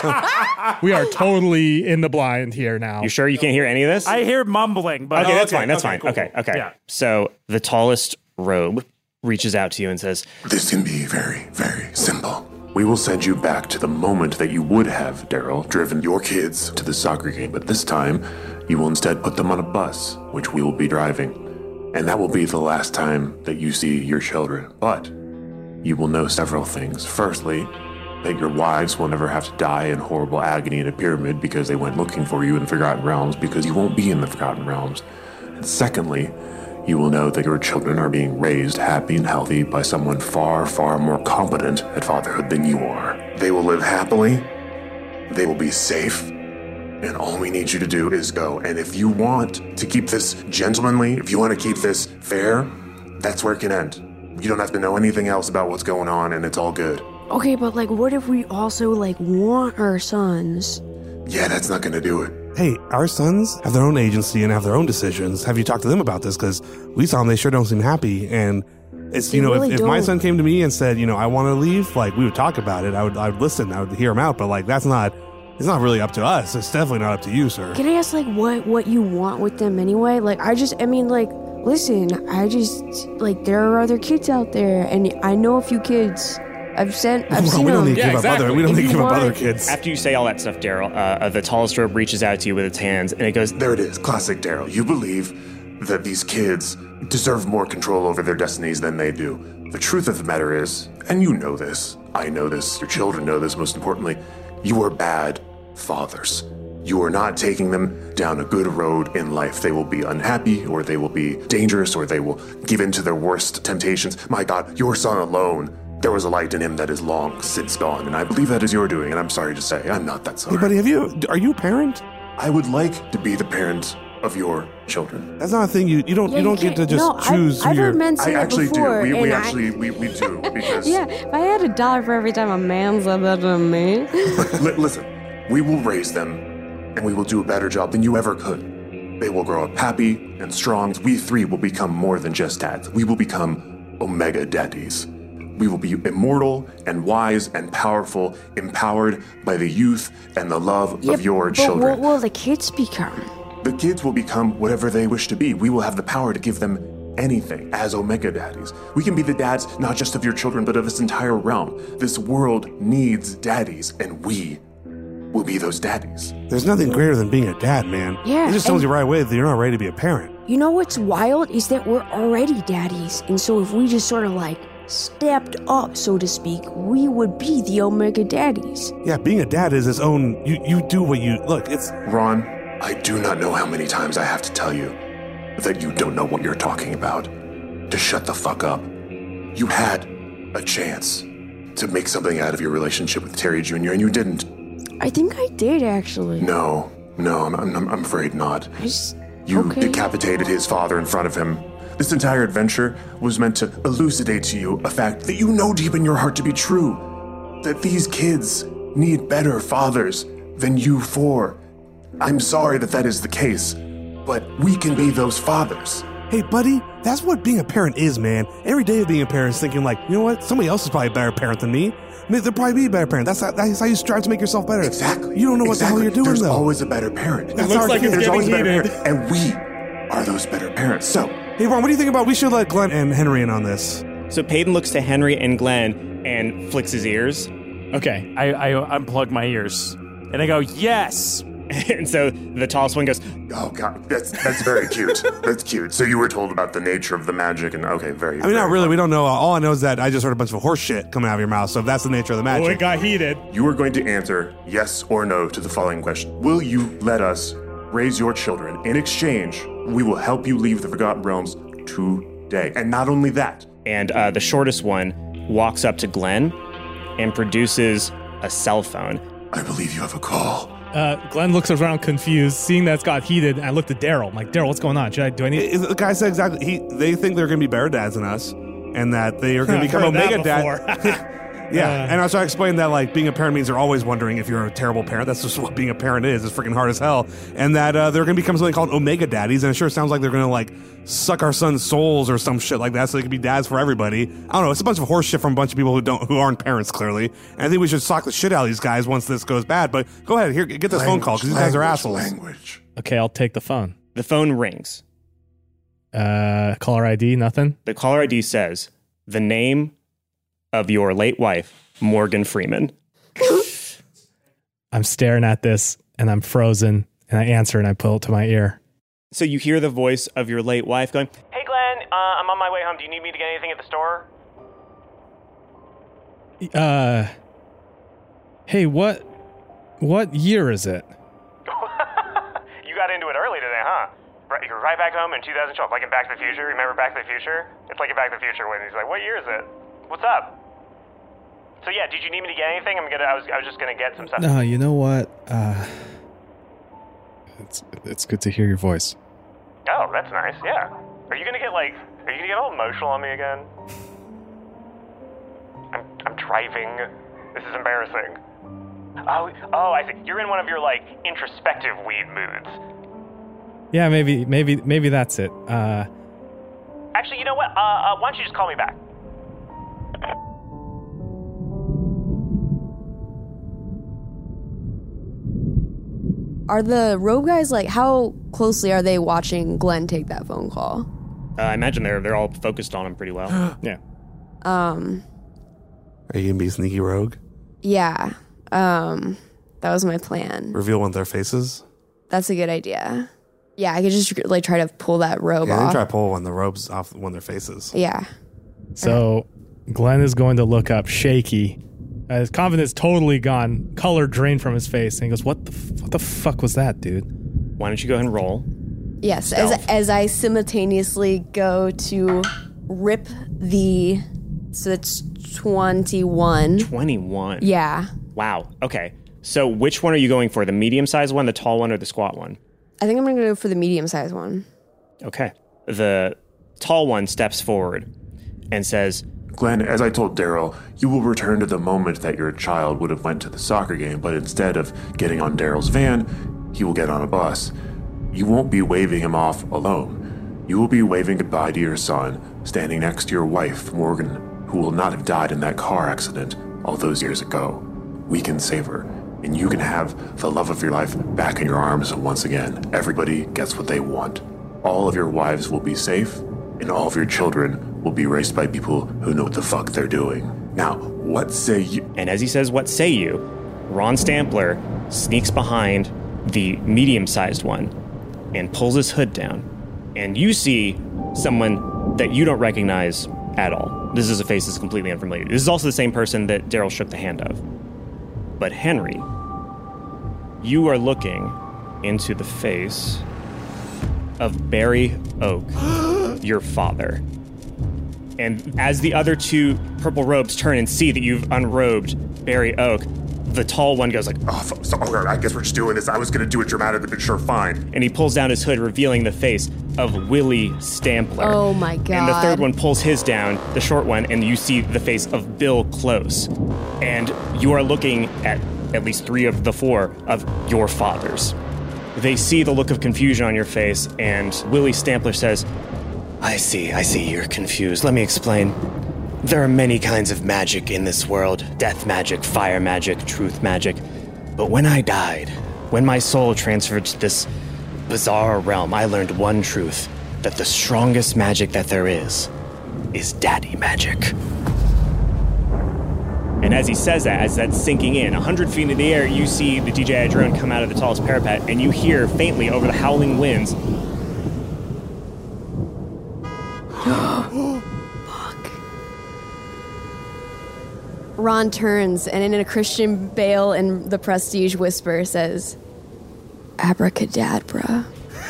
We are totally in the blind here now. You sure you can't hear any of this? I hear mumbling, but Okay, that's fine. That's fine. cool, Okay. Yeah. So the tallest robe reaches out to you and says, This can be very, very simple. We will send you back to the moment that you would have, Daryl, driven your kids to the soccer game, but this time you will instead put them on a bus, which we will be driving. And that will be the last time that you see your children. But you will know several things. Firstly, that your wives will never have to die in horrible agony in a pyramid because they went looking for you in the Forgotten Realms, because you won't be in the Forgotten Realms. And secondly, you will know that your children are being raised happy and healthy by someone far, far more competent at fatherhood than you are. They will live happily, they will be safe, and all we need you to do is go. And if you want to keep this gentlemanly, if you want to keep this fair, that's where it can end. You don't have to know anything else about what's going on, and it's all good. Okay, but like, what if we also like want our sons? Yeah, that's not gonna do it. Hey, our sons have their own agency and have their own decisions. Have you talked to them about this? Because we saw them, they sure don't seem happy. And it's, They really if my don't. son came to me and said, I want to leave, like, we would talk about it. I would listen, I would hear him out. But like, it's not really up to us. It's definitely not up to you, sir. Can I ask like what you want with them anyway? Like listen, there are other kids out there, and I know a few kids. I've seen we don't them. need to give up other. We don't If need to you give up want- other kids. after you say all that stuff, Daryl, the tallest robe reaches out to you with its hands and it goes, There it is, classic Daryl. You believe that these kids deserve more control over their destinies than they do. The truth of the matter is, and you know this, I know this, your children know this most importantly, you are bad fathers. You are not taking them down a good road in life. They will be unhappy, or they will be dangerous, or they will give in to their worst temptations. My God, your son alone, there was a light in him that is long since gone, and I believe that is your doing, and I'm sorry to say, I'm not that sorry. Hey, buddy, are you a parent? I would like to be the parent of your children. That's not a thing. You don't get to just choose who I've you're. heard men say I that actually before, do. We and do because Yeah, if I had $1 for every time a man said that to me. Listen, we will raise them, and we will do a better job than you ever could. They will grow up happy and strong. We three will become more than just dads. We will become Omega Daddies. We will be immortal and wise and powerful, empowered by the youth and the love of your children. What will the kids become? The kids will become whatever they wish to be. We will have the power to give them anything as Omega Daddies. We can be the dads not just of your children, but of this entire realm. This world needs daddies, and we will be those daddies. There's nothing greater than being a dad, man. Yeah, It just tells you right away that you're not ready to be a parent. You know what's wild is that we're already daddies, and so if we just sort of like stepped up, so to speak, we would be the Omega Daddies. Yeah, being a dad is its own. You do what you look. It's Ron, I do not know how many times I have to tell you that you don't know what you're talking about. To shut the fuck up. You had a chance to make something out of your relationship with Terry Jr., and you didn't. I think I did, actually. No, I'm afraid not. You decapitated his father in front of him. This entire adventure was meant to elucidate to you a fact that you know deep in your heart to be true. That these kids need better fathers than you four. I'm sorry that is the case, but we can be those fathers. Hey, buddy, that's what being a parent is, man. Every day of being a parent is thinking like, you know what? Somebody else is probably a better parent than me. I mean, they'll probably be a better parent. That's how you strive to make yourself better. Exactly. You don't know what the hell you're doing, There's though. always a better parent. That's our kid. There's always a better parent, and we are those better parents. So, hey, Ron, what do you think about we should let Glenn and Henry in on this? So Peyton looks to Henry and Glenn and flicks his ears. Okay. I unplug my ears and I go, yes. And so the tallest one goes, oh god, that's very cute. That's cute. So you were told about the nature of the magic, and okay, very. I mean, not really. We don't know. All I know is that I just heard a bunch of horse shit coming out of your mouth. So if that's the nature of the magic. Oh, it got heated. You are going to answer yes or no to the following question. Will you let us raise your children? In exchange, we will help you leave the Forgotten Realms today. And not only that. And the shortest one walks up to Glenn and produces a cell phone. I believe you have a call. Glenn looks around confused, seeing that it's got heated, and I looked at Daryl. I'm like, Daryl, what's going on? Do I need... The guy said exactly. They think they're going to be better dads than us, and that they are going to become Omega dad. Yeah, and so I explained that like being a parent means they're always wondering if you're a terrible parent. That's just what being a parent is. It's freaking hard as hell. And that they're going to become something called Omega Daddies, and it sure sounds like they're going to like suck our son's souls or some shit like that, so they can be dads for everybody. I don't know. It's a bunch of horse shit from a bunch of people who aren't parents clearly. And I think we should sock the shit out of these guys once this goes bad. But go ahead, here, get this phone call because these guys are assholes. Okay, I'll take the phone. The phone rings. Caller ID, nothing? The caller ID says the name of your late wife, Morgan Freeman. I'm staring at this and I'm frozen and I answer and I pull it to my ear. So you hear the voice of your late wife going, "Hey Glenn, I'm on my way home. Do you need me to get anything at the store?" Hey, what year is it? You got into it early today, huh? You're right back home in 2012, like in Back to the Future. Remember Back to the Future? It's like in Back to the Future when he's like, "What year is it? What's up?" So yeah, did you need me to get anything? I was just gonna get some stuff. No, you know what? It's good to hear your voice. Oh, that's nice. Yeah. Are you gonna get all emotional on me again? I'm driving. This is embarrassing. Oh, I see. You're in one of your like introspective weed moods. Yeah, maybe that's it. Actually, you know what? Why don't you just call me back? Are the Rogue guys, like, how closely are they watching Glenn take that phone call? I imagine they're all focused on him pretty well. Yeah. Are you gonna be sneaky rogue? Yeah. That was my plan. Reveal one of their faces? That's a good idea. Yeah, I could just, like, try to pull that robe Yeah, off. try to pull one of the robes off one of their faces. Yeah. So Glenn is going to look up shaky. His confidence totally gone, color drained from his face, and he goes, "What the fuck was that, dude?" Why don't you go ahead and roll? Yes, as I simultaneously go to rip the... So it's 21. 21. Yeah. Wow. Okay. So which one are you going for? The medium-sized one, the tall one, or the squat one? I think I'm going to go for the medium-sized one. Okay. The tall one steps forward and says, Glenn, as I told Daryl, you will return to the moment that your child would have went to the soccer game, but instead of getting on Daryl's van, he will get on a bus. You won't be waving him off alone. You will be waving goodbye to your son, standing next to your wife, Morgan, who will not have died in that car accident all those years ago. We can save her, and you can have the love of your life back in your arms once again. Everybody gets what they want. All of your wives will be safe, and all of your children will be raised by people who know what the fuck they're doing. Now, what say you? And as he says, what say you? Ron Stampler sneaks behind the medium-sized one and pulls his hood down. And you see someone that you don't recognize at all. This is a face that's completely unfamiliar. This is also the same person that Daryl shook the hand of. But Henry, you are looking into the face of Barry Oak, your father. And as the other two purple robes turn and see that you've unrobed Barry Oak, the tall one goes like, I guess we're just doing this. I was going to do it dramatic, but sure, fine. And he pulls down his hood, revealing the face of Willie Stampler. Oh my God. And the third one pulls his down, the short one, and you see the face of Bill Close. And you are looking at least 3 of the 4 of your fathers. They see the look of confusion on your face, and Willie Stampler says, I see, you're confused. Let me explain. There are many kinds of magic in this world. Death magic, fire magic, truth magic. But when I died, when my soul transferred to this bizarre realm, I learned one truth, that the strongest magic that there is daddy magic. And as he says that, as that's sinking in, 100 feet in the air, you see the DJI drone come out of the tallest parapet, and you hear faintly over the howling winds, Fuck. Ron turns and in a Christian Bale and the Prestige whisper says, Abracadabra.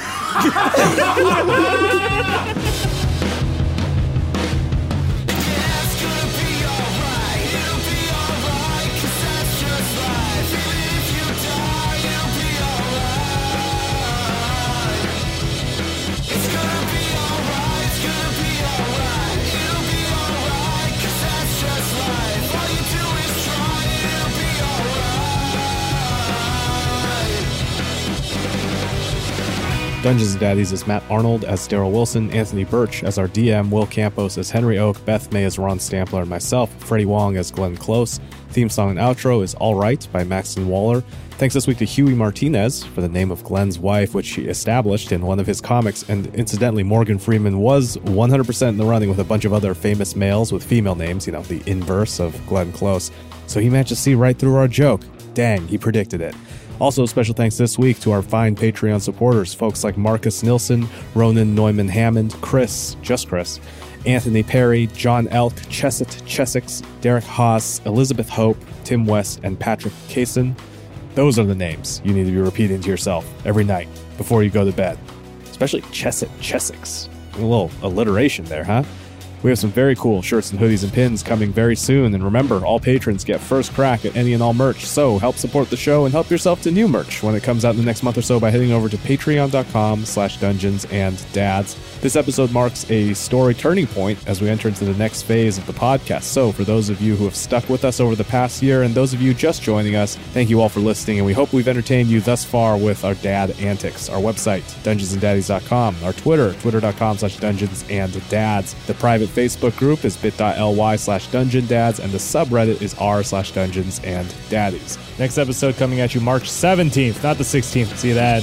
Dungeons and Daddies is Matt Arnold as Daryl Wilson, Anthony Birch as our DM, Will Campos as Henry Oak, Beth May as Ron Stampler, and myself, Freddie Wong as Glenn Close. Theme song and outro is All Right by Maxton Waller. Thanks this week to Huey Martinez for the name of Glenn's wife, which he established in one of his comics. And incidentally, Morgan Freeman was 100% in the running with a bunch of other famous males with female names, the inverse of Glenn Close. So he managed to see right through our joke. Dang, he predicted it. Also, special thanks this week to our fine Patreon supporters, folks like Marcus Nilsson, Ronan Neumann Hammond, Chris, Anthony Perry, John Elk, Chessex, Derek Haas, Elizabeth Hope, Tim West, and Patrick Kaysen. Those are the names you need to be repeating to yourself every night before you go to bed. Especially Chessex. A little alliteration there, huh? We have some very cool shirts and hoodies and pins coming very soon. And remember, all patrons get first crack at any and all merch. So help support the show and help yourself to new merch when it comes out in the next month or so by heading over to patreon.com/dungeonsanddads. This episode marks a story turning point as we enter into the next phase of the podcast. So for those of you who have stuck with us over the past year and those of you just joining us, thank you all for listening. And we hope we've entertained you thus far with our dad antics. Our website, dungeonsanddaddies.com. Our twitter.com/dungeonsanddads. The private Facebook group is bit.ly/dungeondads, and the subreddit is r/dungeonsandaddies. Next episode coming at you March 17th, not the 16th. See you then.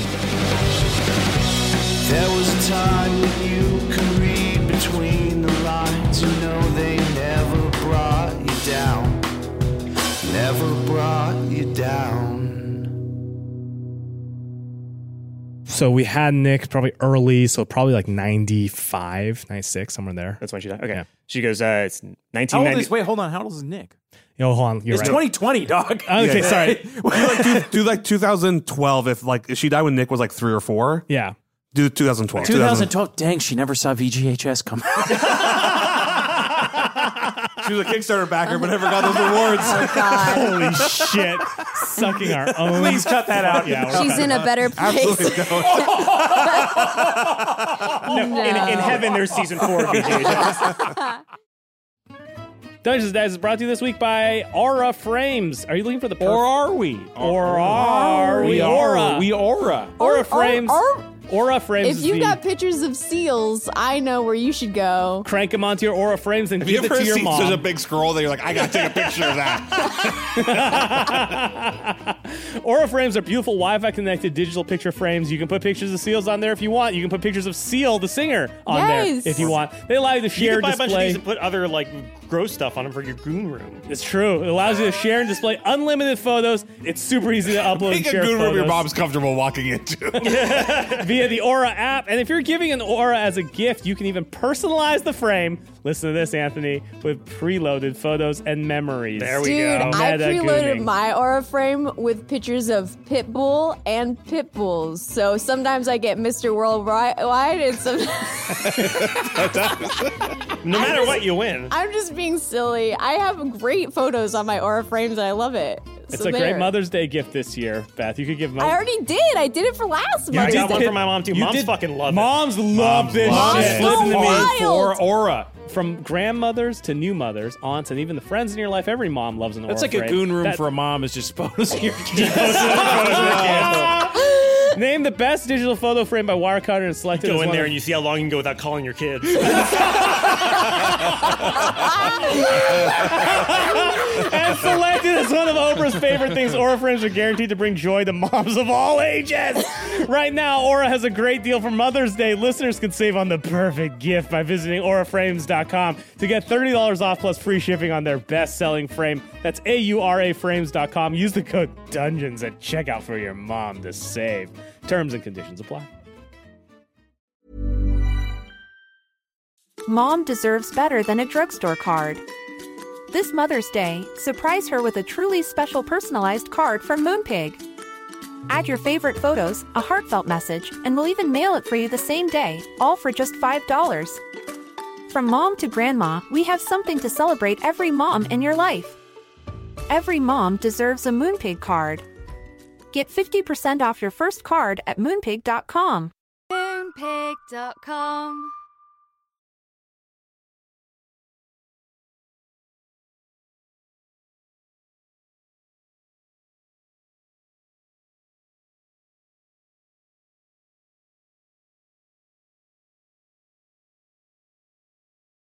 There was a time when you could read between the lines. They never brought you down. Never brought you down. So we had Nick probably early, so probably like 95, 96, somewhere there. That's when she died. Okay. Yeah. She goes, it's 1990. How old is, wait, hold on. How old is Nick? Hold on. It's right. 2020, dog. Okay, sorry. do 2012 if she died when Nick was like 3 or 4. Yeah. Do 2012. 2012. Dang, she never saw VGHS come out. She was a Kickstarter backer, but never got those rewards. Oh, God. Holy shit. sucking our own. Please cut that out. Yeah, She's in a better place. Absolutely No, in heaven, there's season 4 of VGHS. Dungeons & Dads is brought to you this week by Aura Frames. Are you looking for the Or are we? Or are we? Aura. We aura. Aura Frames. Aura Frames If is you've the... got pictures of seals, I know where you should go. Crank them onto your Aura Frames and Have you give it ever to your seen mom. such a big scroll that you're like, I gotta take a picture of that? Aura Frames are beautiful Wi-Fi connected digital picture frames. You can put pictures of seals on there if you want. You can put pictures of Seal, the singer, on there if you want. They allow you to You share can buy display. a bunch of these and put other like gross stuff on them for your goon room. It's true. It allows you to share and display unlimited photos. It's super easy to upload and Make a share good room your photos mom's comfortable walking into. via the Aura app. And if you're giving an Aura as a gift, you can even personalize the frame. Listen to this, Anthony, with preloaded photos and memories. There we Dude, go. I Meta preloaded gooning. my Aura frame with pictures of Pitbull and Pitbulls. So sometimes I get Mr. Worldwide and sometimes No matter what, you win. I'm just being silly. I have great photos on my Aura frames and I love it. It's So a great there. Mother's Day gift this year, Beth. You could give I already did. I did it for last Yeah, I month. got one for my mom too. You Moms did- fucking love Moms love this Moms shit. go Listen to me. wild. For aura. From grandmothers to new mothers, aunts, and even the friends in your life, every mom loves an Aura That's like a frame. goon room That- for a mom is just photos of your kids. Name the best digital photo frame by Wirecutter and selected Go as in one there of- and you see how long you can go without calling your kids. and selected as one of Oprah's favorite things. Aura frames are guaranteed to bring joy to moms of all ages. Right now, Aura has a great deal for Mother's Day. Listeners can save on the perfect gift by visiting auraframes.com to get $30 off plus free shipping on their best-selling frame. That's auraframes.com. Use the code DUNGEONS at checkout for your mom to save. Terms and conditions apply. Mom deserves better than a drugstore card. This Mother's Day, surprise her with a truly special personalized card from Moonpig. Add your favorite photos, a heartfelt message, and we'll even mail it for you the same day, all for just $5. From mom to grandma, we have something to celebrate every mom in your life. Every mom deserves a Moonpig card. Get 50% off your first card at moonpig.com. Moonpig.com